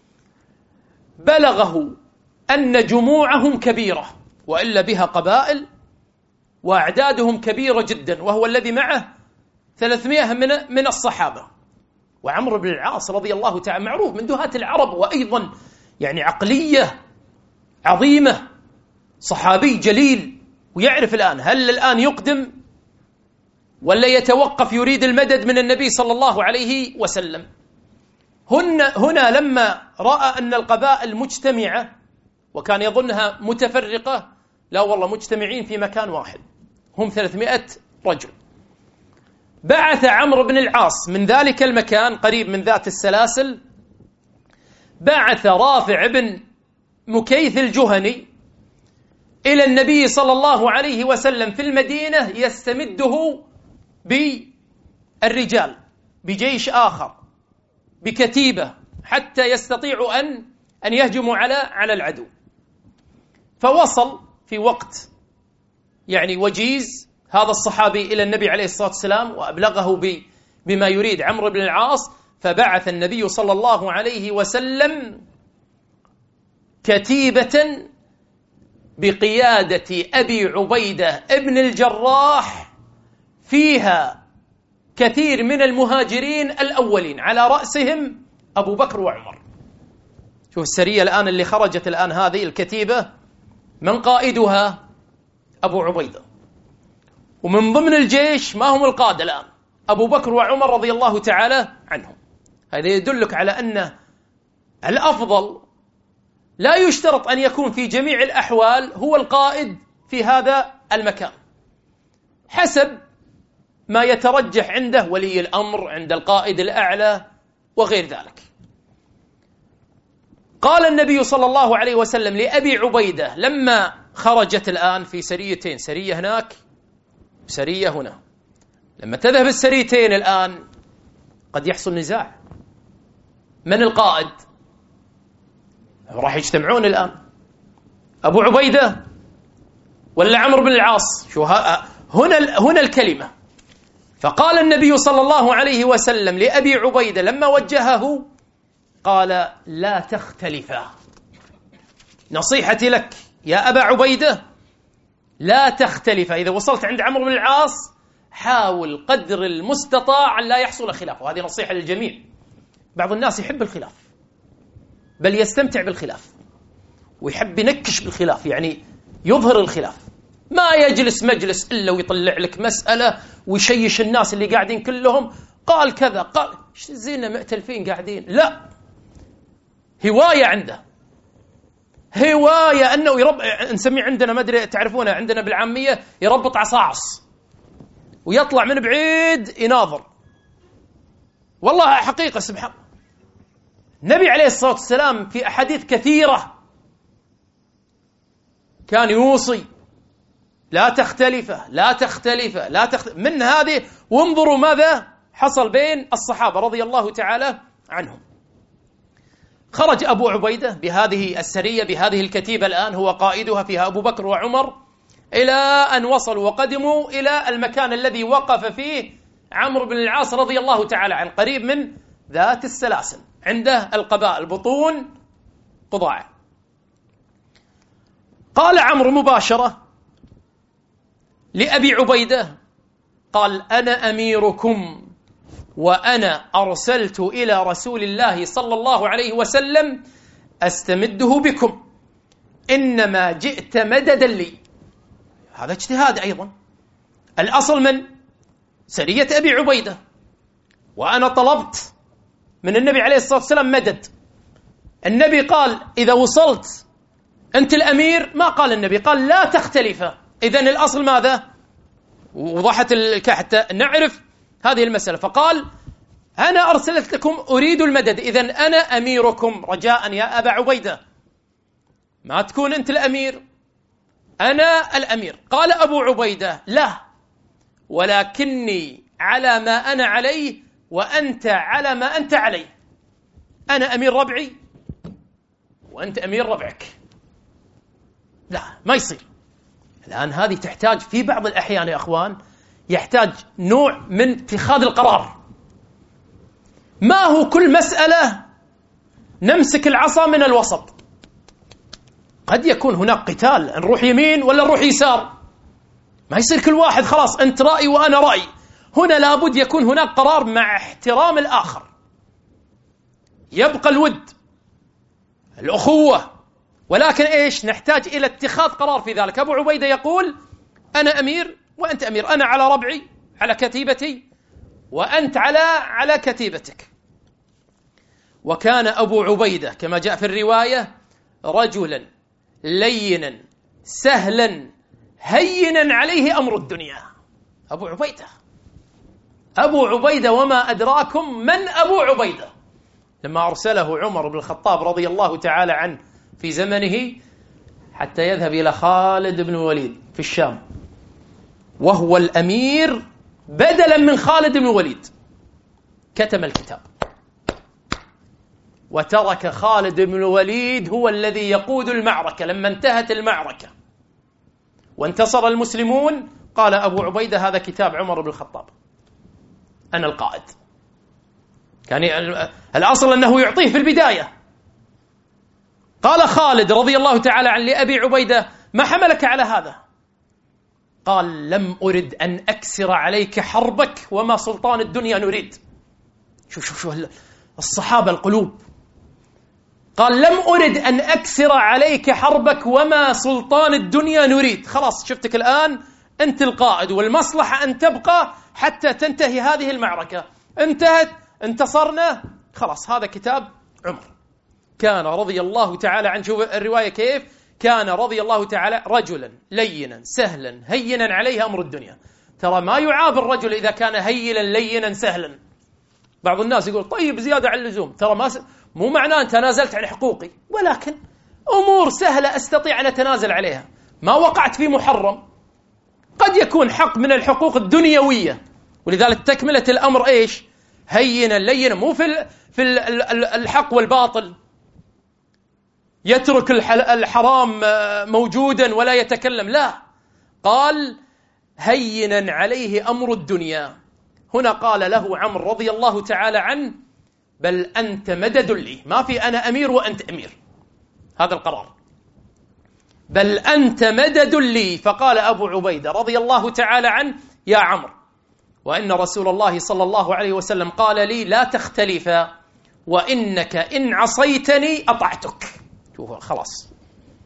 بلغه أن جموعهم كبيرة، وإلا بها قبائل وأعدادهم كبيرة جدا، وهو الذي معه 300 من الصحابة. وعمرو بن العاص رضي الله تعالى معروف من دهاة العرب، وأيضا يعني عقلية عظيمة، صحابي جليل، ويعرف هل الآن يقدم ولا يتوقف يريد المدد من النبي صلى الله عليه وسلم. هنا لما رأى أن القبائل مجتمعة، وكان يظنها متفرقة، لا والله مجتمعين في مكان واحد، هم 300 رجل. بعث عمرو بن العاص من ذلك المكان قريب من ذات السلاسل، بعث رافع بن مكيث الجهني إلى النبي صلى الله عليه وسلم في المدينة يستمده بالرجال، بجيش آخر، بكتيبة، حتى يستطيعوا أن يهجموا على العدو. فوصل في وقت يعني وجيز هذا الصحابي إلى النبي عليه الصلاة والسلام، وأبلغه بما يريد عمرو بن العاص. فبعث النبي صلى الله عليه وسلم كتيبة بقيادة أبي عبيدة ابن الجراح، فيها كثير من المهاجرين الأولين، على رأسهم أبو بكر وعمر. شوف السرية الآن اللي خرجت الآن، هذه الكتيبة من قائدها؟ أبو عبيدة، ومن ضمن الجيش ما هم القادة الآن؟ أبو بكر وعمر رضي الله تعالى عنهم. هذا يدلك على أن الأفضل لا يشترط أن يكون في جميع الأحوال هو القائد في هذا المكان، حسب ما يترجح عنده ولي الأمر، عند القائد الأعلى وغير ذلك. قال النبي صلى الله عليه وسلم لأبي عبيدة لما خرجت الآن في سريتين، سرية هناك سرية هنا، لما تذهب السريتين الآن قد يحصل نزاع. من القائد؟ راح يجتمعون الآن، أبو عبيدة ولا عمرو بن العاص؟ شو هنا الكلمة. فقال النبي صلى الله عليه وسلم لأبي عبيدة لما وجهه، قال: لا تختلفا، نصيحتي لك يا أبا عبيدة، لا تختلفا. إذا وصلت عند عمرو بن العاص حاول قدر المستطاع أن لا يحصل خلاف، وهذه نصيحة للجميع. بعض الناس يحب الخلاف، بل يستمتع بالخلاف، ويحب ينكش بالخلاف، يعني يظهر الخلاف. ما يجلس مجلس إلا ويطلع لك مسألة ويشيش الناس اللي قاعدين كلهم، قال كذا قال زينا مأتلفين قاعدين. لا، هواية عنده، هواية أنه نسميه عندنا، ما أدري تعرفونه عندنا بالعامية، يربط عصاعص ويطلع من بعيد يناظر. والله حقيقة سبحان النبي عليه الصلاة والسلام في أحاديث كثيرة كان يوصي لا تختلف لا تختلف لا تختلف من هذه. وانظروا ماذا حصل بين الصحابة رضي الله تعالى عنهم. خرج أبو عبيدة بهذه السرية بهذه الكتيبة، الآن هو قائدها، فيها أبو بكر وعمر، إلى أن وصلوا وقدموا إلى المكان الذي وقف فيه عمرو بن العاص رضي الله تعالى عنه، قريب من ذات السلاسل، عنده القبائل بطون قضاعة. قال عمرو مباشرة لأبي عبيدة، قال أنا أميركم، وأنا أرسلت إلى رسول الله صلى الله عليه وسلم أستمده بكم، إنما جئت مددا لي. هذا اجتهاد أيضا، الأصل من سرية أبي عبيدة، وأنا طلبت من النبي عليه الصلاة والسلام مدد. النبي قال إذا وصلت أنت الأمير، ما قال النبي، قال لا تختلف. إذن الأصل ماذا؟ وضحت حتى نعرف هذه المسألة. فقال أنا أرسلت لكم أريد المدد، إذن أنا أميركم، رجاء يا أبا عبيدة ما تكون أنت الأمير، أنا الأمير. قال أبو عبيدة لا، ولكني على ما أنا عليه وأنت على ما أنت عليه، أنا أمير ربعي وأنت أمير ربعك. لا، ما يصير. الآن هذه تحتاج في بعض الأحيان يا أخوان، يحتاج نوع من اتخاذ القرار. ما هو كل مسألة نمسك العصا من الوسط، قد يكون هناك قتال، نروح يمين ولا نروح يسار، ما يصير كل واحد خلاص أنت رأي وأنا رأي. هنا لابد يكون هناك قرار مع احترام الآخر، يبقى الود الأخوة، ولكن إيش نحتاج إلى اتخاذ قرار في ذلك. أبو عبيدة يقول أنا أمير وأنت أمير، أنا على ربعي على كتيبتي وأنت على كتيبتك. وكان أبو عبيدة كما جاء في الرواية رجلا لينا سهلا هينا عليه أمر الدنيا. أبو عبيدة وما أدراكم من أبو عبيدة. لما أرسله عمر بن الخطاب رضي الله تعالى عنه في زمنه حتى يذهب إلى خالد بن الوليد في الشام وهو الأمير بدلا من خالد بن الوليد، كتم الكتاب وترك خالد بن الوليد هو الذي يقود المعركة. لما انتهت المعركة وانتصر المسلمون قال أبو عبيدة هذا كتاب عمر بن الخطاب، أنا القائد. كان الأصل أنه يعطيه في البداية. قال خالد رضي الله تعالى عنه لأبي عبيدة ما حملك على هذا؟ قال لم أرد أن أكسر عليك حربك وما سلطان الدنيا نريد. شوف الصحابة القلوب. قال لم أرد أن أكسر عليك حربك وما سلطان الدنيا نريد. خلاص شفتك الآن أنت القائد، والمصلحة أن تبقى حتى تنتهي هذه المعركة. انتهت، انتصرنا، خلاص هذا كتاب عمر. كان رضي الله تعالى عنه، شوف الرواية كيف، كان رضي الله تعالى رجلا لينا سهلا هينا عليه أمر الدنيا. ترى ما يعاب الرجل إذا كان هينا لينا سهلا. بعض الناس يقول طيب زيادة عن اللزوم، ترى مو معناه أن تنازلت عن حقوقي، ولكن أمور سهلة أستطيع أن أتنازل عليها، ما وقعت في محرم. قد يكون حق من الحقوق الدنيوية، ولذلك تكملة الأمر إيش؟ هينا لينا، مو في الحق والباطل، يترك الحرام موجودا ولا يتكلم، لا، قال هينا عليه أمر الدنيا. هنا قال له عمرو رضي الله تعالى عنه بل أنت مدد لي، ما في أنا أمير وأنت أمير، هذا القرار، بل أنت مدد لي. فقال أبو عبيدة رضي الله تعالى عنه يا عمرو، وإن رسول الله صلى الله عليه وسلم قال لي لا تختلفا، وإنك إن عصيتني أطعتك. شوفوا خلاص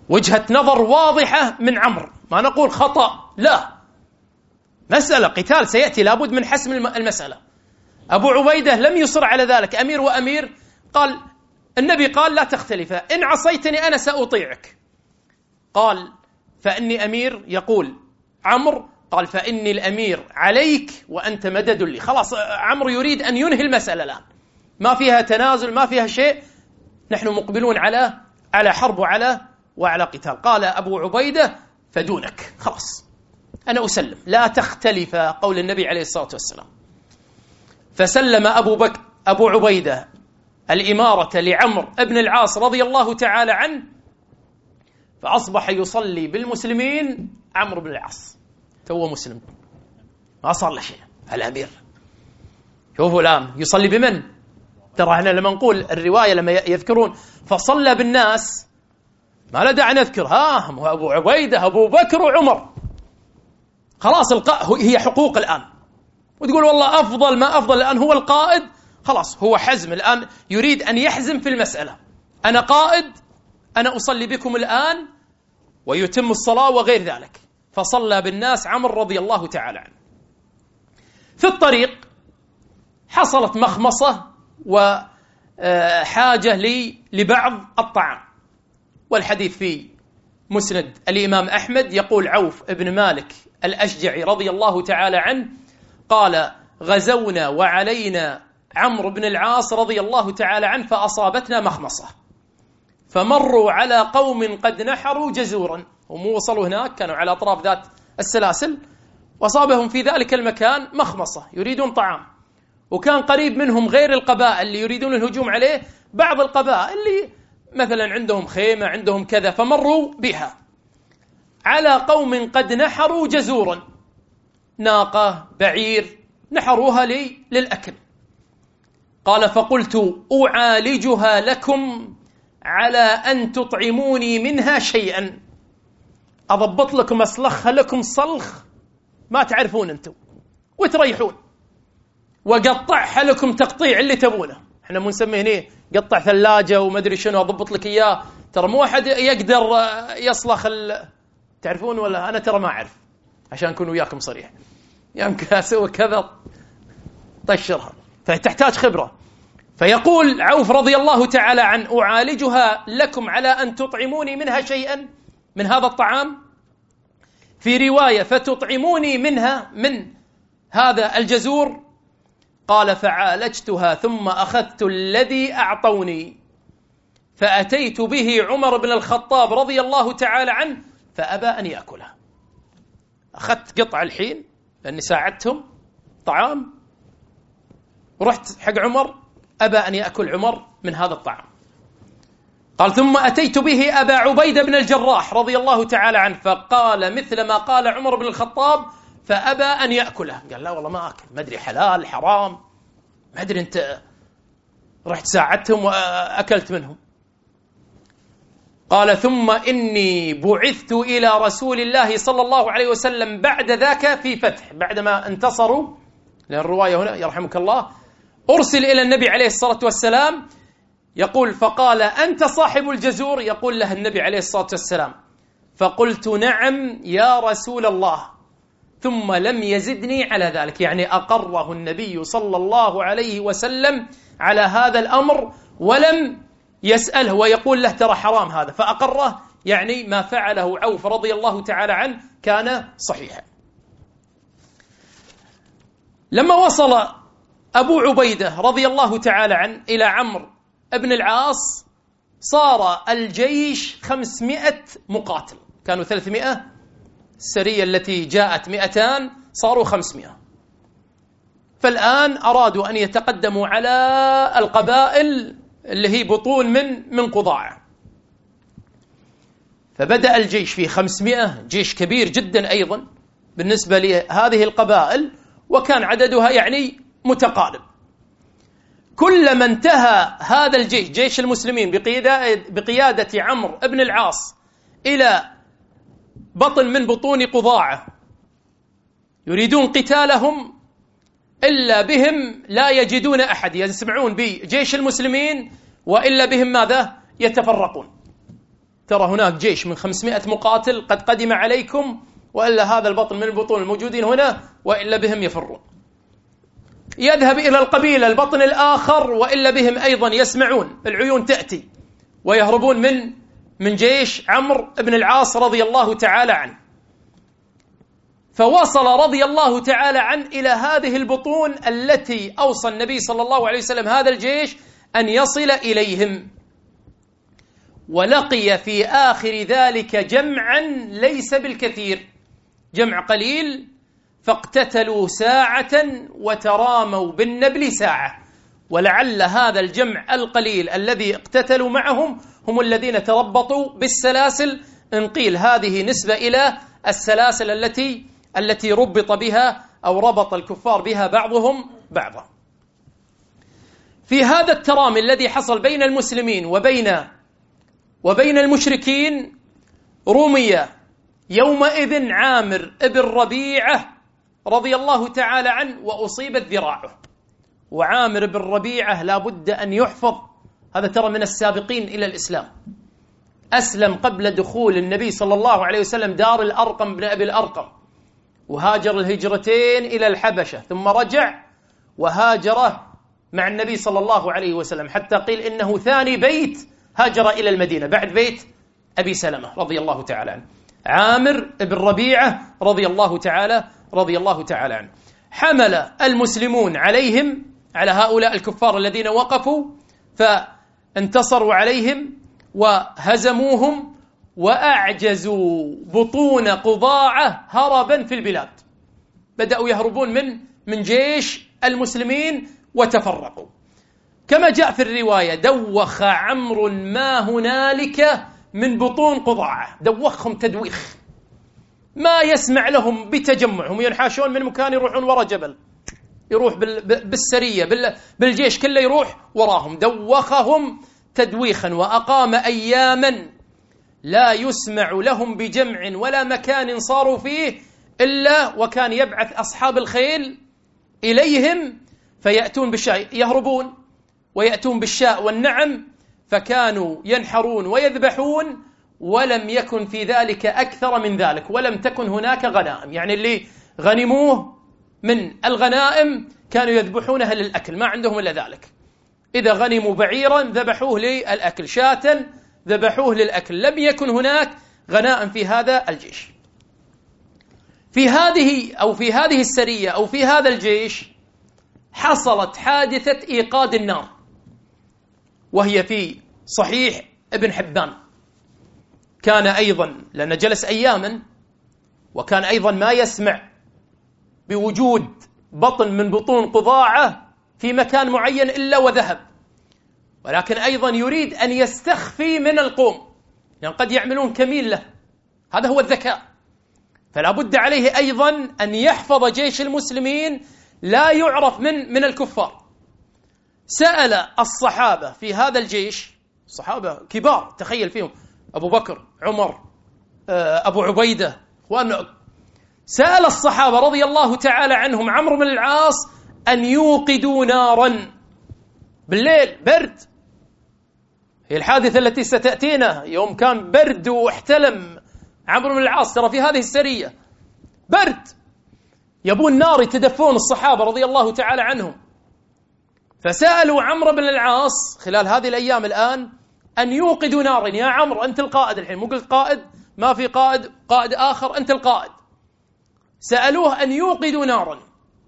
وجهة نظر واضحة من عمرو، ما نقول خطأ، لا، مسألة قتال سيأتي، لابد من حسم المسألة. أبو عبيدة لم يصر على ذلك، أمير وأمير، قال النبي قال لا تختلفا، إن عصيتني أنا سأطيعك. قال فإني أمير، يقول عمرو، قال فإني الأمير عليك وأنت مدد لي. خلاص عمرو يريد أن ينهي المسألة الآن، ما فيها تنازل، ما فيها شيء، نحن مقبلون على حرب وعلى قتال. قال أبو عبيدة فدونك، خلاص أنا أسلم، لا تختلف، قول النبي عليه الصلاة والسلام. فسلم أبو عبيدة الإمارة لعمرو بن العاص رضي الله تعالى عنه، فأصبح يصلي بالمسلمين عمرو بن العاص، هو مسلم ما صار له شيء، الأمير. شوفوا الآن يصلي بمن؟ ترى احنا لما نقول الرواية لما يذكرون فصلى بالناس، ما لا داعي نذكر هو أبو عبيدة أبو بكر وعمر، خلاص هي حقوق الآن، وتقول والله أفضل ما أفضل، الآن هو القائد، خلاص هو حزم الآن، يريد أن يحزم في المسألة، أنا قائد، أنا أصلي بكم الآن، ويتم الصلاة وغير ذلك. فصلى بالناس عمرو رضي الله تعالى عنه. في الطريق حصلت مخمصة وحاجة لبعض الطعام، والحديث في مسند الإمام أحمد، يقول عوف بن مالك الأشجعي رضي الله تعالى عنه قال غزونا وعلينا عمرو بن العاص رضي الله تعالى عنه، فأصابتنا مخمصة، فمروا على قوم قد نحروا جزورا، هم وصلوا هناك كانوا على أطراف ذات السلاسل، وأصابهم في ذلك المكان مخمصة، يريدون طعام، وكان قريب منهم غير القبائل اللي يريدون الهجوم عليه، بعض القبائل اللي مثلا عندهم خيمة عندهم كذا، فمروا بها على قوم قد نحروا جزورا، ناقة بعير نحروها للأكل. قال فقلت أعالجها لكم على أن تطعموني منها شيئا، أضبط لكم أسلخها لكم صلخ ما تعرفون أنتم وتريحون، وقطعها لكم تقطيع اللي تبونه، احنا منسميه هنا قطع ثلاجة ومدري شنو، أضبط لك إياه، ترى مو أحد يقدر يصلخ تعرفون ولا أنا ترى ما أعرف، عشان أكون وياكم صريح، يمكن أسوي كذا طشرها، فتحتاج خبرة. فيقول عوف رضي الله تعالى عنه أعالجها لكم على أن تطعموني منها شيئا من هذا الطعام، في رواية فتطعموني منها من هذا الجزور. قال فعالجتها ثم أخذت الذي أعطوني فأتيت به عمر بن الخطاب رضي الله تعالى عنه فأبى أن يأكلها، أخذت قطع الحين لأني ساعدتهم طعام، ورحت حق عمر، أبى أن يأكل عمر من هذا الطعام. قال ثم أتيت به أبا عبيدة بن الجراح رضي الله تعالى عنه فقال مثل ما قال عمر بن الخطاب فأبى أن يأكله، قال لا والله ما أكل، ما أدري حلال حرام، ما أدري، أنت رحت ساعدتهم وأكلت منهم. قال ثم إني بعثت إلى رسول الله صلى الله عليه وسلم بعد ذاك في فتح، بعدما انتصروا، لأن الرواية هنا يرحمك الله أرسل إلى النبي عليه الصلاة والسلام، يقول فقال أنت صاحب الجزور؟ يقول له النبي عليه الصلاة والسلام، فقلت نعم يا رسول الله، ثم لم يزدني على ذلك، يعني أقره النبي صلى الله عليه وسلم على هذا الأمر ولم يسأله ويقول له ترى حرام هذا، فأقره، يعني ما فعله عوف رضي الله تعالى عنه كان صحيحا. لما وصل أبو عبيدة رضي الله تعالى عنه إلى عمرو بن العاص صار الجيش 500 مقاتل، كانوا 300، السرية التي جاءت 200 صاروا 500، فالآن أرادوا أن يتقدموا على القبائل اللي هي بطون من قضاعة، فبدأ الجيش في 500، جيش كبير جدا أيضا بالنسبة لهذه القبائل، وكان عددها يعني متقارب. كلما انتهى هذا الجيش، جيش المسلمين بقيادة عمرو بن العاص، إلى بطن من بطون قضاعة يريدون قتالهم، إلا بهم لا يجدون أحد، يسمعون بجيش المسلمين وإلا بهم ماذا؟ يتفرقون. ترى هناك جيش من 500 مقاتل قد قدم عليكم، وإلا هذا البطن من البطون الموجودين هنا، وإلا بهم يفرون. يذهب إلى القبيلة البطن الآخر، وإلا بهم أيضا يسمعون العيون تأتي ويهربون من جيش عمرو بن العاص رضي الله تعالى عنه. فوصل رضي الله تعالى عنه إلى هذه البطون التي أوصى النبي صلى الله عليه وسلم هذا الجيش أن يصل إليهم، ولقي في آخر ذلك جمعا ليس بالكثير، جمع قليل، فاقتتلوا ساعة وتراموا بالنبل ساعة. ولعل هذا الجمع القليل الذي اقتتلوا معهم هم الذين تربطوا بالسلاسل، إن قيل هذه نسبة إلى السلاسل التي ربط بها أو ربط الكفار بها بعضهم بعضا. في هذا الترامي الذي حصل بين المسلمين وبين المشركين، رمي يومئذ عامر بن ربيعة رضي الله تعالى عنه وأصيبت ذراعه. وعامر بن ربيعة لا بد أن يحفظ، هذا ترى من السابقين إلى الإسلام، أسلم قبل دخول النبي صلى الله عليه وسلم دار الأرقم بن أبي الأرقم، وهاجر الهجرتين إلى الحبشة، ثم رجع وهاجر مع النبي صلى الله عليه وسلم، حتى قيل إنه ثاني بيت هاجر إلى المدينة بعد بيت أبي سلمة رضي الله تعالى عنه. عامر بن ربيعة رضي الله تعالى عنه. حمل المسلمون عليهم، على هؤلاء الكفار الذين وقفوا، فانتصروا عليهم وهزموهم وأعجزوا بطون قضاعة هربا في البلاد، بدأوا يهربون من جيش المسلمين وتفرقوا. كما جاء في الرواية: دوخ عمرو ما هنالك من بطون قضاعة، دوخهم تدويخ، ما يسمع لهم بتجمعهم، ينحاشون من مكان يروحون وراء جبل، يروح بالسرية بالجيش كله يروح وراهم، دوخهم تدويخا. وأقام أياما لا يسمع لهم بجمع ولا مكان صاروا فيه إلا وكان يبعث أصحاب الخيل إليهم فيأتون بالشاء، يهربون ويأتون بالشاء والنعم، فكانوا ينحرون ويذبحون، ولم يكن في ذلك أكثر من ذلك، ولم تكن هناك غنائم، يعني اللي غنموه من الغنائم كانوا يذبحونها للأكل، ما عندهم إلا ذلك. إذا غنموا بعيرا ذبحوه للأكل، شاة ذبحوه للأكل، لم يكن هناك غنائم في هذا الجيش. في هذه السرية أو في هذا الجيش حصلت حادثة إيقاد النار، وهي في صحيح ابن حبان. كان أيضا، لأنه جلس أياما، وكان أيضا ما يسمع بوجود بطن من بطون قضاعة في مكان معين إلا وذهب، ولكن أيضا يريد أن يستخفي من القوم، يعني قد يعملون كمين له، هذا هو الذكاء. فلا بد عليه أيضا أن يحفظ جيش المسلمين لا يعرف من الكفار. سأل الصحابة في هذا الجيش، صحابة كبار تخيل فيهم أبو بكر، عمر، أبو عبيدة، سأل الصحابة رضي الله تعالى عنهم عمرو بن العاص أن يوقدوا نارا بالليل، برد، هي الحادثة التي ستأتينا، يوم كان برد واحتلم عمرو بن العاص ترى في هذه السرية برد، يبون نار يتدفون الصحابة رضي الله تعالى عنهم. فسألوا عمرو بن العاص خلال هذه الأيام الآن أن يوقدوا نارا. يا عمرو أنت القائد الحين، مو قلت قائد، ما في قائد آخر، أنت القائد. سألوه أن يوقدوا نارا،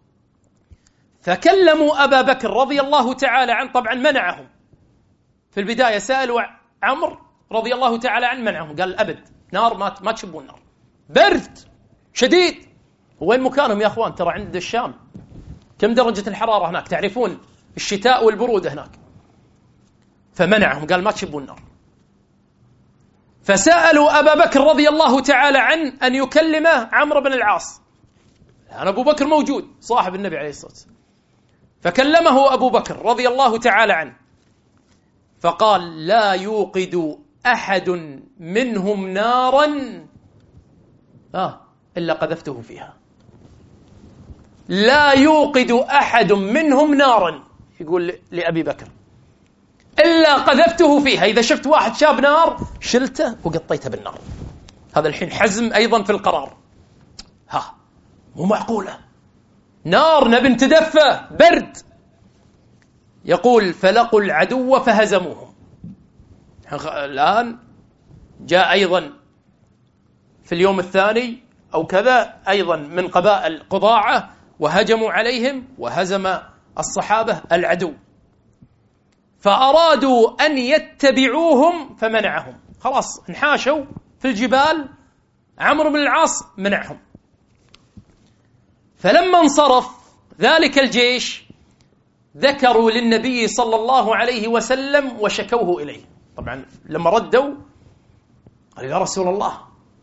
فكلموا أبا بكر رضي الله تعالى عنه، طبعا منعهم في البداية، سألوا عمرو رضي الله تعالى عنه منعهم، قال أبد، نار ما تشبون نار، برد شديد. وين مكانهم يا أخوان؟ ترى عند الشام كم درجة الحرارة هناك، تعرفون الشتاء والبرودة هناك. فمنعهم، قال ما تشبون النار. فسألوا أبا بكر رضي الله تعالى عنه أن يكلمه عمرو بن العاص، أنا أبو بكر موجود صاحب النبي عليه الصلاة والسلام. فكلمه أبو بكر رضي الله تعالى عنه فقال: لا يوقد أحد منهم نارا إلا قذفته فيها. لا يوقد أحد منهم نارا، يقول لأبي بكر، إلا قذفته فيها. إذا شفت واحد شاب نار شلته وقطيته بالنار. هذا الحين حزم أيضا في القرار. مو معقولة، نار نبي نتدفى، برد. يقول فلقوا العدو فهزموهم. الآن جاء أيضا في اليوم الثاني أو كذا أيضا من قبائل قضاعة وهجموا عليهم وهزم الصحابة العدو، فأرادوا أن يتبعوهم فمنعهم. خلاص انحاشوا في الجبال، عمرو بن العاص منعهم. فلما انصرف ذلك الجيش ذكروا للنبي صلى الله عليه وسلم وشكوه إليه. طبعا لما ردوا قالوا يا رسول الله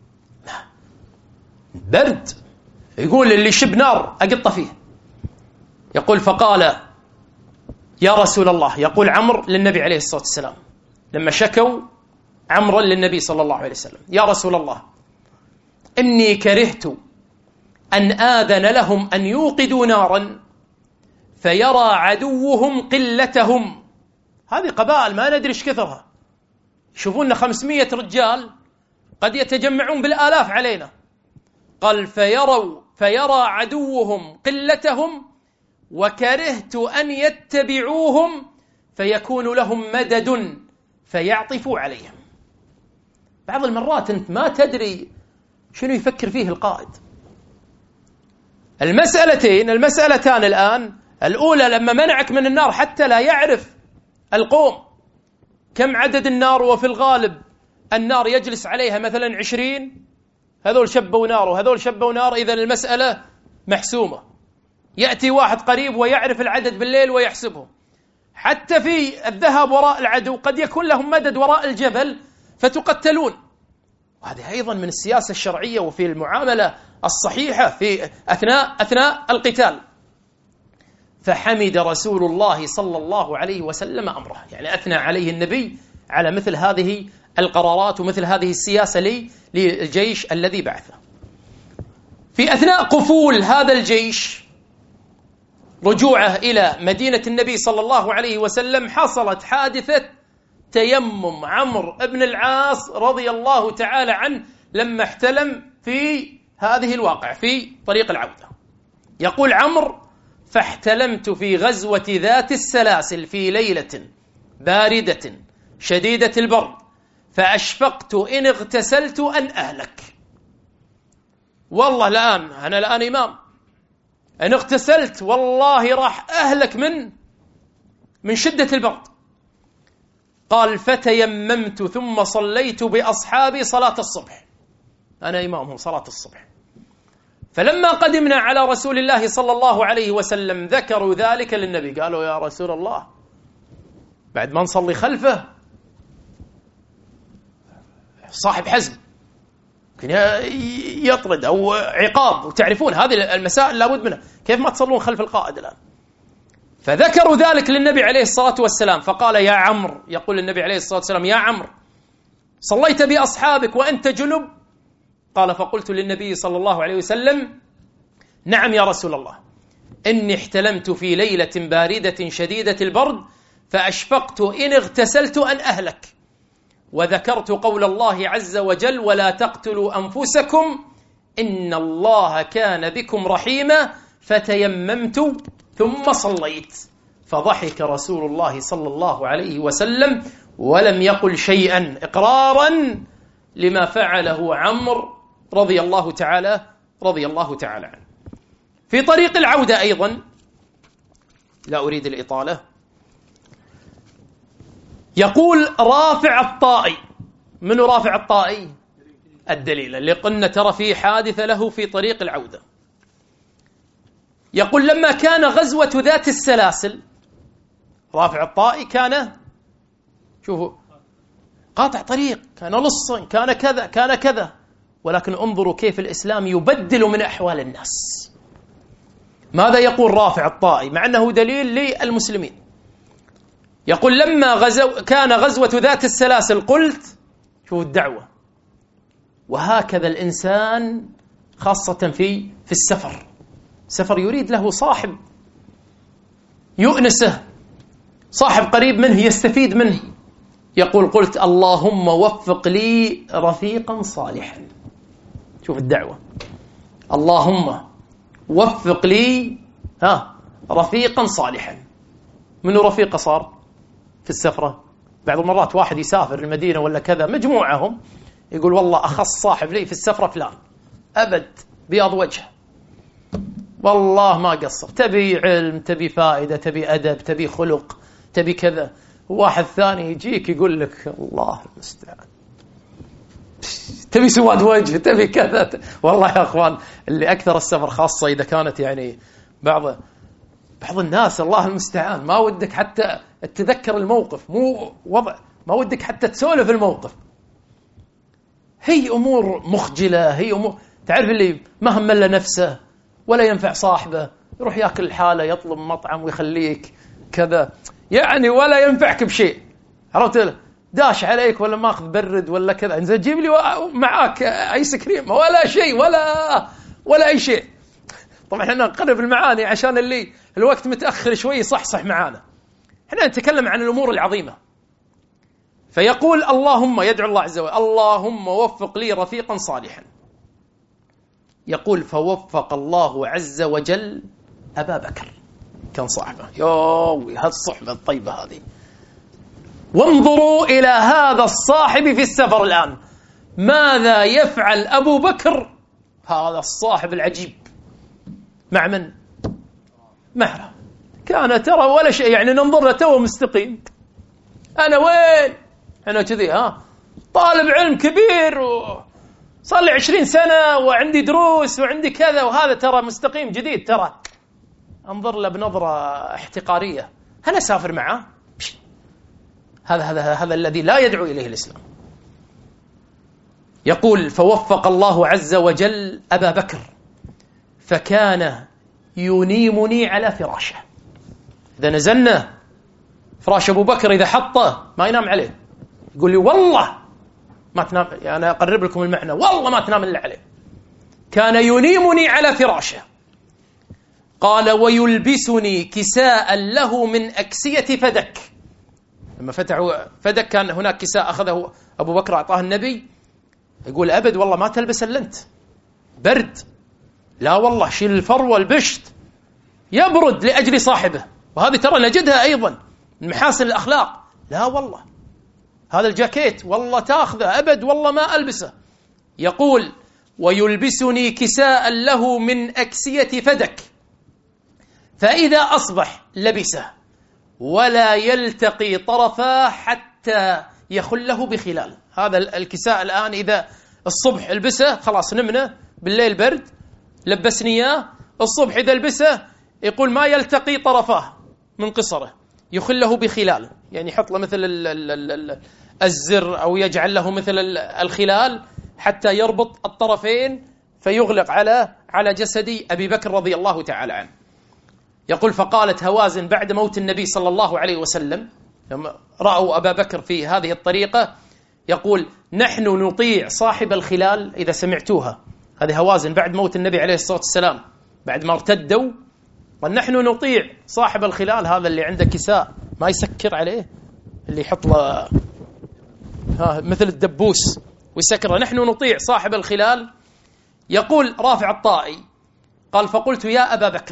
برد، يقول اللي شب نار أقط فيه. يقول فقال يا رسول الله، يقول عمرو للنبي عليه الصلاة والسلام لما شكوا عمرا للنبي صلى الله عليه وسلم، يا رسول الله إني كرهت أن آذن لهم أن يوقدوا نارا فيرى عدوهم قلتهم. هذه قبائل ما ندري ايش كثرها، يشوفون 500 رجال قد يتجمعون بالآلاف علينا. قال فيرى عدوهم قلتهم وكرهت أن يتبعوهم فيكون لهم مدد فيعطفوا عليهم. بعض المرات أنت ما تدري شنو يفكر فيه القائد. المسألتان الآن، الأولى لما منعك من النار حتى لا يعرف القوم كم عدد النار، وفي الغالب النار يجلس عليها مثلا 20، هذول شبوا نار وهذول شبوا نار، إذا المسألة محسومة. يأتي واحد قريب ويعرف العدد بالليل ويحسبه. حتى في الذهاب وراء العدو قد يكون لهم مدد وراء الجبل فتقتلون. وهذه أيضا من السياسة الشرعية وفي المعاملة الصحيحة في أثناء القتال. فحمد رسول الله صلى الله عليه وسلم أمره، يعني أثنى عليه النبي على مثل هذه القرارات ومثل هذه السياسة للجيش الذي بعثه. في أثناء قفول هذا الجيش رجوعه إلى مدينة النبي صلى الله عليه وسلم حصلت حادثة تيمم عمرو بن العاص رضي الله تعالى عنه لما احتلم في هذه الواقع في طريق العودة. يقول عمرو فاحتلمت في غزوة ذات السلاسل في ليلة باردة شديدة البرد فأشفقت إن اغتسلت أن أهلك. والله أنا الآن إمام، إن اغتسلت والله راح أهلك من شدة البرد. قال فتيممت ثم صليت بأصحابي صلاة الصبح، أنا إمامهم صلاة الصبح. فلما قدمنا على رسول الله صلى الله عليه وسلم ذكروا ذلك للنبي، قالوا يا رسول الله بعد ما نصلي خلفه صاحب حزم يمكن يطرد أو عقاب، وتعرفون هذه المسائل لابد منها، كيف ما تصلون خلف القائد الآن. فذكروا ذلك للنبي عليه الصلاة والسلام فقال يا عمرو، يقول النبي عليه الصلاة والسلام يا عمرو صليت بأصحابك وأنت جنب؟ قال فقلت للنبي صلى الله عليه وسلم نعم يا رسول الله، إني احتلمت في ليلة باردة شديدة البرد فأشفقت إن اغتسلت أن أهلك، وذكرت قول الله عز وجل ولا تقتلوا أنفسكم إن الله كان بكم رحيما فتيممت ثم صليت. فضحك رسول الله صلى الله عليه وسلم ولم يقل شيئا إقرارا لما فعله عمرو رضي الله تعالى عنه. في طريق العودة أيضا، لا أريد الإطالة، يقول رافع الطائي. من رافع الطائي؟ الدليل اللي قلنا ترى فيه حادثة له في طريق العودة. يقول لما كان غزوة ذات السلاسل، رافع الطائي كان شوفوا قاطع طريق، كان لصا، كان كذا، ولكن انظروا كيف الإسلام يبدل من أحوال الناس. ماذا يقول رافع الطائي مع أنه دليل للمسلمين؟ يقول لما كان غزوة ذات السلاسل قلت، شوفوا الدعوة، وهكذا الإنسان خاصة في السفر يريد له صاحب يؤنسه صاحب قريب منه يستفيد منه، يقول قلت اللهم وفق لي رفيقا صالحا. شوف الدعوة، اللهم وفق لي رفيقا صالحا. منو رفيقه صار في السفرة؟ بعض المرات واحد يسافر المدينة ولا كذا مجموعهم، يقول والله أخص صاحب لي في السفرة فلان، أبد بياض وجه، والله ما قصر، تبي علم، تبي فائدة، تبي أدب، تبي خلق، تبي كذا. واحد ثاني يجيك يقول لك الله المستعان، تبي سواد وجه، تبي كذا. والله يا أخوان اللي أكثر السفر، خاصة إذا كانت يعني بعض الناس الله المستعان ما ودك حتى تتذكر الموقف، مو وضع ما ودك حتى تسولف الموقف. هي أمور مخجلة، هي أمور تعرف اللي ما هم إلا نفسه ولا ينفع صاحبه، يروح يأكل الحالة، يطلب مطعم ويخليك كذا، يعني ولا ينفعك بشيء. عرفت؟ داش عليك ولا ماخذ برد ولا كذا، انزين جيب لي معاك ايس كريم، ولا شيء ولا اي شيء. طبعا احنا نقرب المعاني عشان اللي الوقت متأخر شوي صح معانا. احنا نتكلم عن الأمور العظيمة. فيقول اللهم، يدعو الله عز وجل اللهم وفق لي رفيقا صالحا. يقول فوفق الله عز وجل أبا بكر، كان صاحبه. يووي هالصحبة الطيبة هذه. وانظروا إلى هذا الصاحب في السفر الآن، ماذا يفعل أبو بكر هذا الصاحب العجيب مع من؟ معه. كان ترى ولا شيء، يعني ننظر له تو مستقيم، أنا وين؟ أنا كذي طالب علم كبير وصار لي 20 سنة وعندي دروس وعندي كذا، وهذا ترى مستقيم جديد، ترى انظر له بنظرة احتقارية. أنا سافر معه، هذا الذي لا يدعو إليه الإسلام. يقول فوفق الله عز وجل أبا بكر فكان ينيمني على فراشه. إذا نزلنا فراش أبو بكر إذا حطه ما ينام عليه، يقول لي والله ما تنام، يعني أنا أقرب لكم المعنى، والله ما تنام إلا عليه. كان ينيمني على فراشه. قال ويلبسني كساء له من أكسية فدك. لما فتحوا فدك كان هناك كساء أخذه أبو بكر أعطاه النبي، يقول أبد والله ما تلبس إلا أنت، برد، لا والله شيل الفرو والبشت، يبرد لأجل صاحبه. وهذه ترى نجدها أيضا من محاسن الأخلاق. لا والله هذا الجاكيت والله تأخذه، أبد والله ما ألبسه. يقول ويلبسني كساء له من أكسية فدك، فإذا أصبح لبسه ولا يلتقي طرفه حتى يخله بخلال. هذا الكساء الآن إذا الصبح البسه خلاص نمنا، بالليل برد لبسني إياه، الصبح إذا البسه يقول ما يلتقي طرفه من قصره، يخله بخلال، يعني يحط له مثل الزر أو يجعل له مثل الخلال حتى يربط الطرفين فيغلق على جسد أبي بكر رضي الله تعالى عنه. يقول فقالت هوازن بعد موت النبي صلى الله عليه وسلم لما رأوا أبا بكر في هذه الطريقة، يقول نحن نطيع صاحب الخلال. إذا سمعتوها هذه هوازن بعد موت النبي عليه الصلاة والسلام بعد ما ارتدوا، ونحن نطيع صاحب الخلال، هذا اللي عنده كساء ما يسكر عليه، اللي يحط له مثل الدبوس ويسكره، نحن نطيع صاحب الخلال. يقول رافع الطائي قال فقلت يا أبا بكر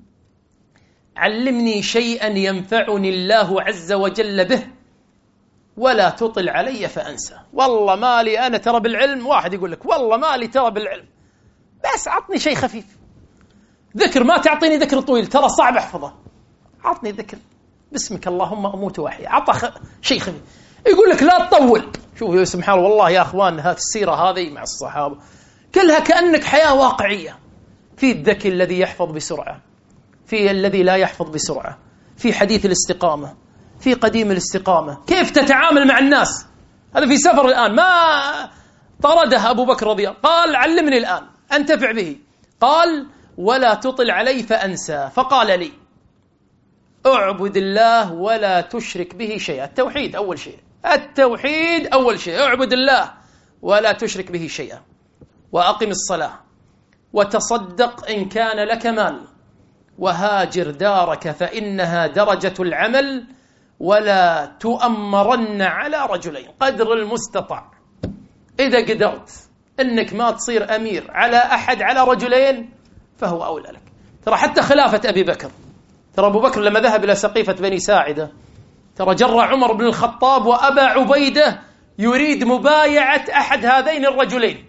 علمني شيئا ينفعني الله عز وجل به ولا تطل علي فأنسى. والله مالي أنا ترى بالعلم، واحد يقول لك والله مالي ترى بالعلم، بس عطني شيء خفيف، ذكر، ما تعطيني ذكر طويل ترى صعب أحفظه، عطني ذكر باسمك اللهم أموت وأحيا، عطى شيء خفيف. يقول لك لا تطول. شوفوا سبحان الله، والله يا أخوان هذه السيرة هذه مع الصحابة كلها كأنك حياة واقعية. في الذكي الذي يحفظ بسرعة، في الذي لا يحفظ بسرعة، في حديث الاستقامة، في قديم الاستقامة، كيف تتعامل مع الناس. هذا في سفر الآن ما طرده أبو بكر رضي الله، قال علمني الآن أنتفع به. قال ولا تطل علي فأنسى، فقال لي اعبد الله ولا تشرك به شيئا. التوحيد أول شيء، التوحيد أول شيء، اعبد الله ولا تشرك به شيئا، وأقم الصلاة وتصدق إن كان لك مال، وهاجر دارك فإنها درجة العمل، ولا تؤمرن على رجلين قدر المستطاع. إذا قدرت أنك ما تصير أمير على أحد على رجلين فهو أولى لك. ترى حتى خلافة أبي بكر، ترى أبو بكر لما ذهب إلى سقيفة بني ساعدة ترى جرى عمر بن الخطاب وأبا عبيدة يريد مبايعة أحد هذين الرجلين،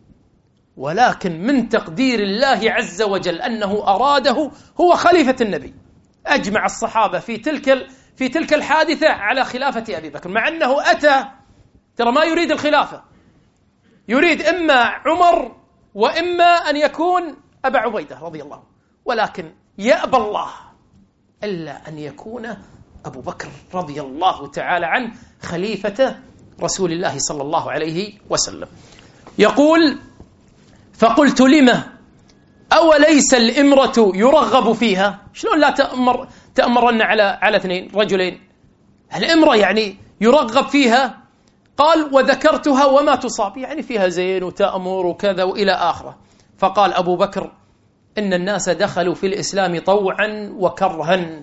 ولكن من تقدير الله عز وجل أنه أراده هو خليفة النبي. أجمع الصحابة في تلك الحادثة على خلافة أبي بكر، مع أنه أتى ترى ما يريد الخلافة، يريد إما عمر وإما أن يكون أبا عبيدة رضي الله، ولكن يأبى الله إلا أن يكون أبو بكر رضي الله تعالى عنه خليفة رسول الله صلى الله عليه وسلم. يقول: فقلت لما أوليس الإمرة يرغب فيها؟ شلون لا تأمرن على اثنين رجلين؟ الإمرة يعني يرغب فيها. قال: وذكرتها وما تصاب، يعني فيها زين وتأمر وكذا وإلى آخره. فقال أبو بكر: إن الناس دخلوا في الإسلام طوعا وكرها،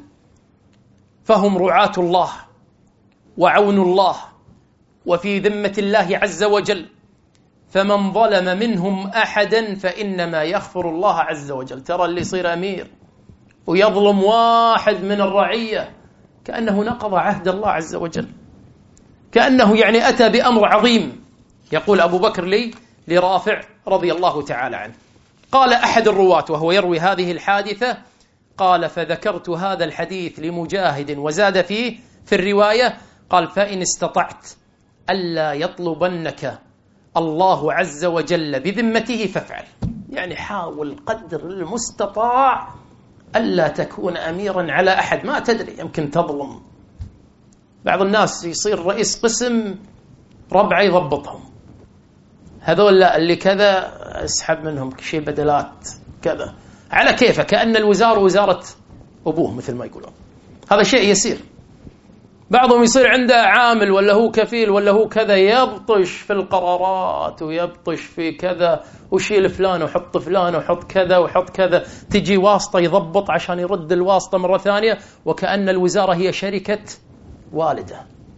فهم رعاة الله وعون الله وفي ذمة الله عز وجل، فمن ظلم منهم أحدا فإنما يغفر الله عز وجل. ترى اللي يصير أمير ويظلم واحد من الرعية كأنه نقض عهد الله عز وجل، كأنه يعني أتى بأمر عظيم. يقول أبو بكر لرافع رضي الله تعالى عنه، قال أحد الرواة وهو يروي هذه الحادثة، قال: فذكرت هذا الحديث لمجاهد وزاد فيه في الرواية، قال: فإن استطعت ألا يطلبنك الله عز وجل بذمته فافعل. يعني حاول قدر المستطاع ألا تكون أميرا على أحد، ما تدري يمكن تظلم. بعض الناس يصير رئيس قسم ربعه يضبطهم، هذول اللي كذا اسحب منهم شيء بدلات كذا على كيفه، كأن الوزارة وزارة أبوه مثل ما يقولون. هذا شيء يسير. بعضهم يصير عنده عامل ولا هو كفيل ولا هو كذا، يبطش في القرارات ويبطش في كذا وشيل فلان وحط فلان وحط كذا وحط كذا، تجي واسطة يضبط عشان يرد الواسطة مرة ثانية، وكأن الوزارة هي شركة والده.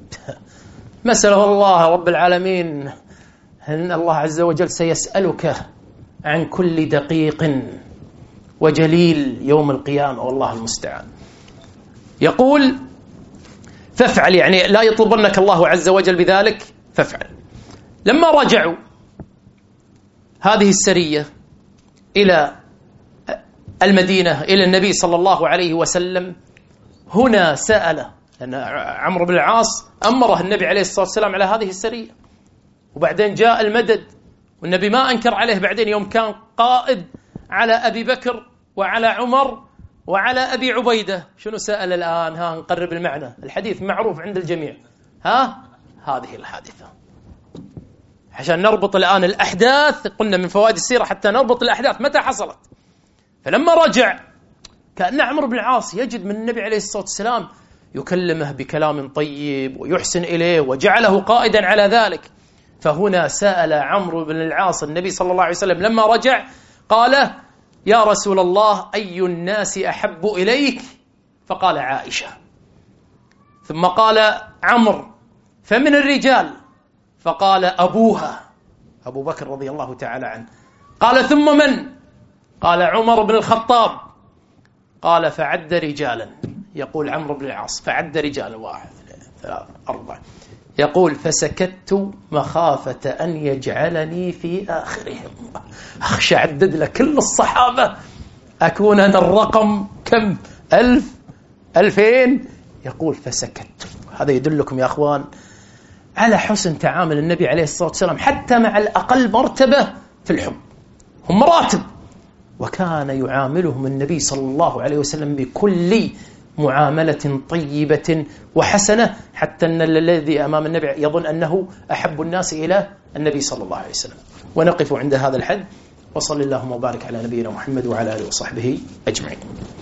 مسألة الله رب العالمين أن الله عز وجل سيسألك عن كل دقيق وجليل يوم القيامة، والله المستعان. يقول: فافعل، يعني لا يطلبنك الله عز وجل بذلك فافعل. لما رجعوا هذه السرية إلى المدينة إلى النبي صلى الله عليه وسلم، هنا سأل، لأن عمرو بن العاص أمره النبي عليه الصلاة والسلام على هذه السرية، وبعدين جاء المدد والنبي ما أنكر عليه. بعدين يوم كان قائد على أبي بكر وعلى عمر وعلى أبي عبيدة، شنو سأل الآن؟ نقرب المعنى، الحديث معروف عند الجميع. هذه الحادثة عشان نربط الآن الأحداث، قلنا من فوائد السيرة حتى نربط الأحداث متى حصلت. فلما رجع كأن عمرو بن العاص يجد من النبي عليه الصلاة والسلام يكلمه بكلام طيب ويحسن إليه وجعله قائدا على ذلك. فهنا سأل عمرو بن العاص النبي صلى الله عليه وسلم لما رجع، قال: يا رسول الله، أي الناس أحب إليك؟ فقال: عائشة. ثم قال عمرو: فمن الرجال؟ فقال: أبوها أبو بكر رضي الله تعالى عنه. قال: ثم من؟ قال: عمر بن الخطاب. قال: فعد رجالا. يقول عمرو بن العاص: فعد رجالا، 1 2 3 4. يقول: فسكت مخافة أن يجعلني في آخرهم. أخشى عدد له كل الصحابة أكون أنا الرقم كم؟ 1000 2000. يقول: فسكت. هذا يدلكم يا أخوان على حسن تعامل النبي عليه الصلاة والسلام حتى مع الأقل مرتبة في الحب. هم مراتب، وكان يعاملهم النبي صلى الله عليه وسلم بكل معاملة طيبة وحسنة، حتى أن الذي أمام النبي يظن أنه أحب الناس إلى النبي صلى الله عليه وسلم. ونقف عند هذا الحد، وصلى اللهم وبارك على نبينا محمد وعلى آله وصحبه أجمعين.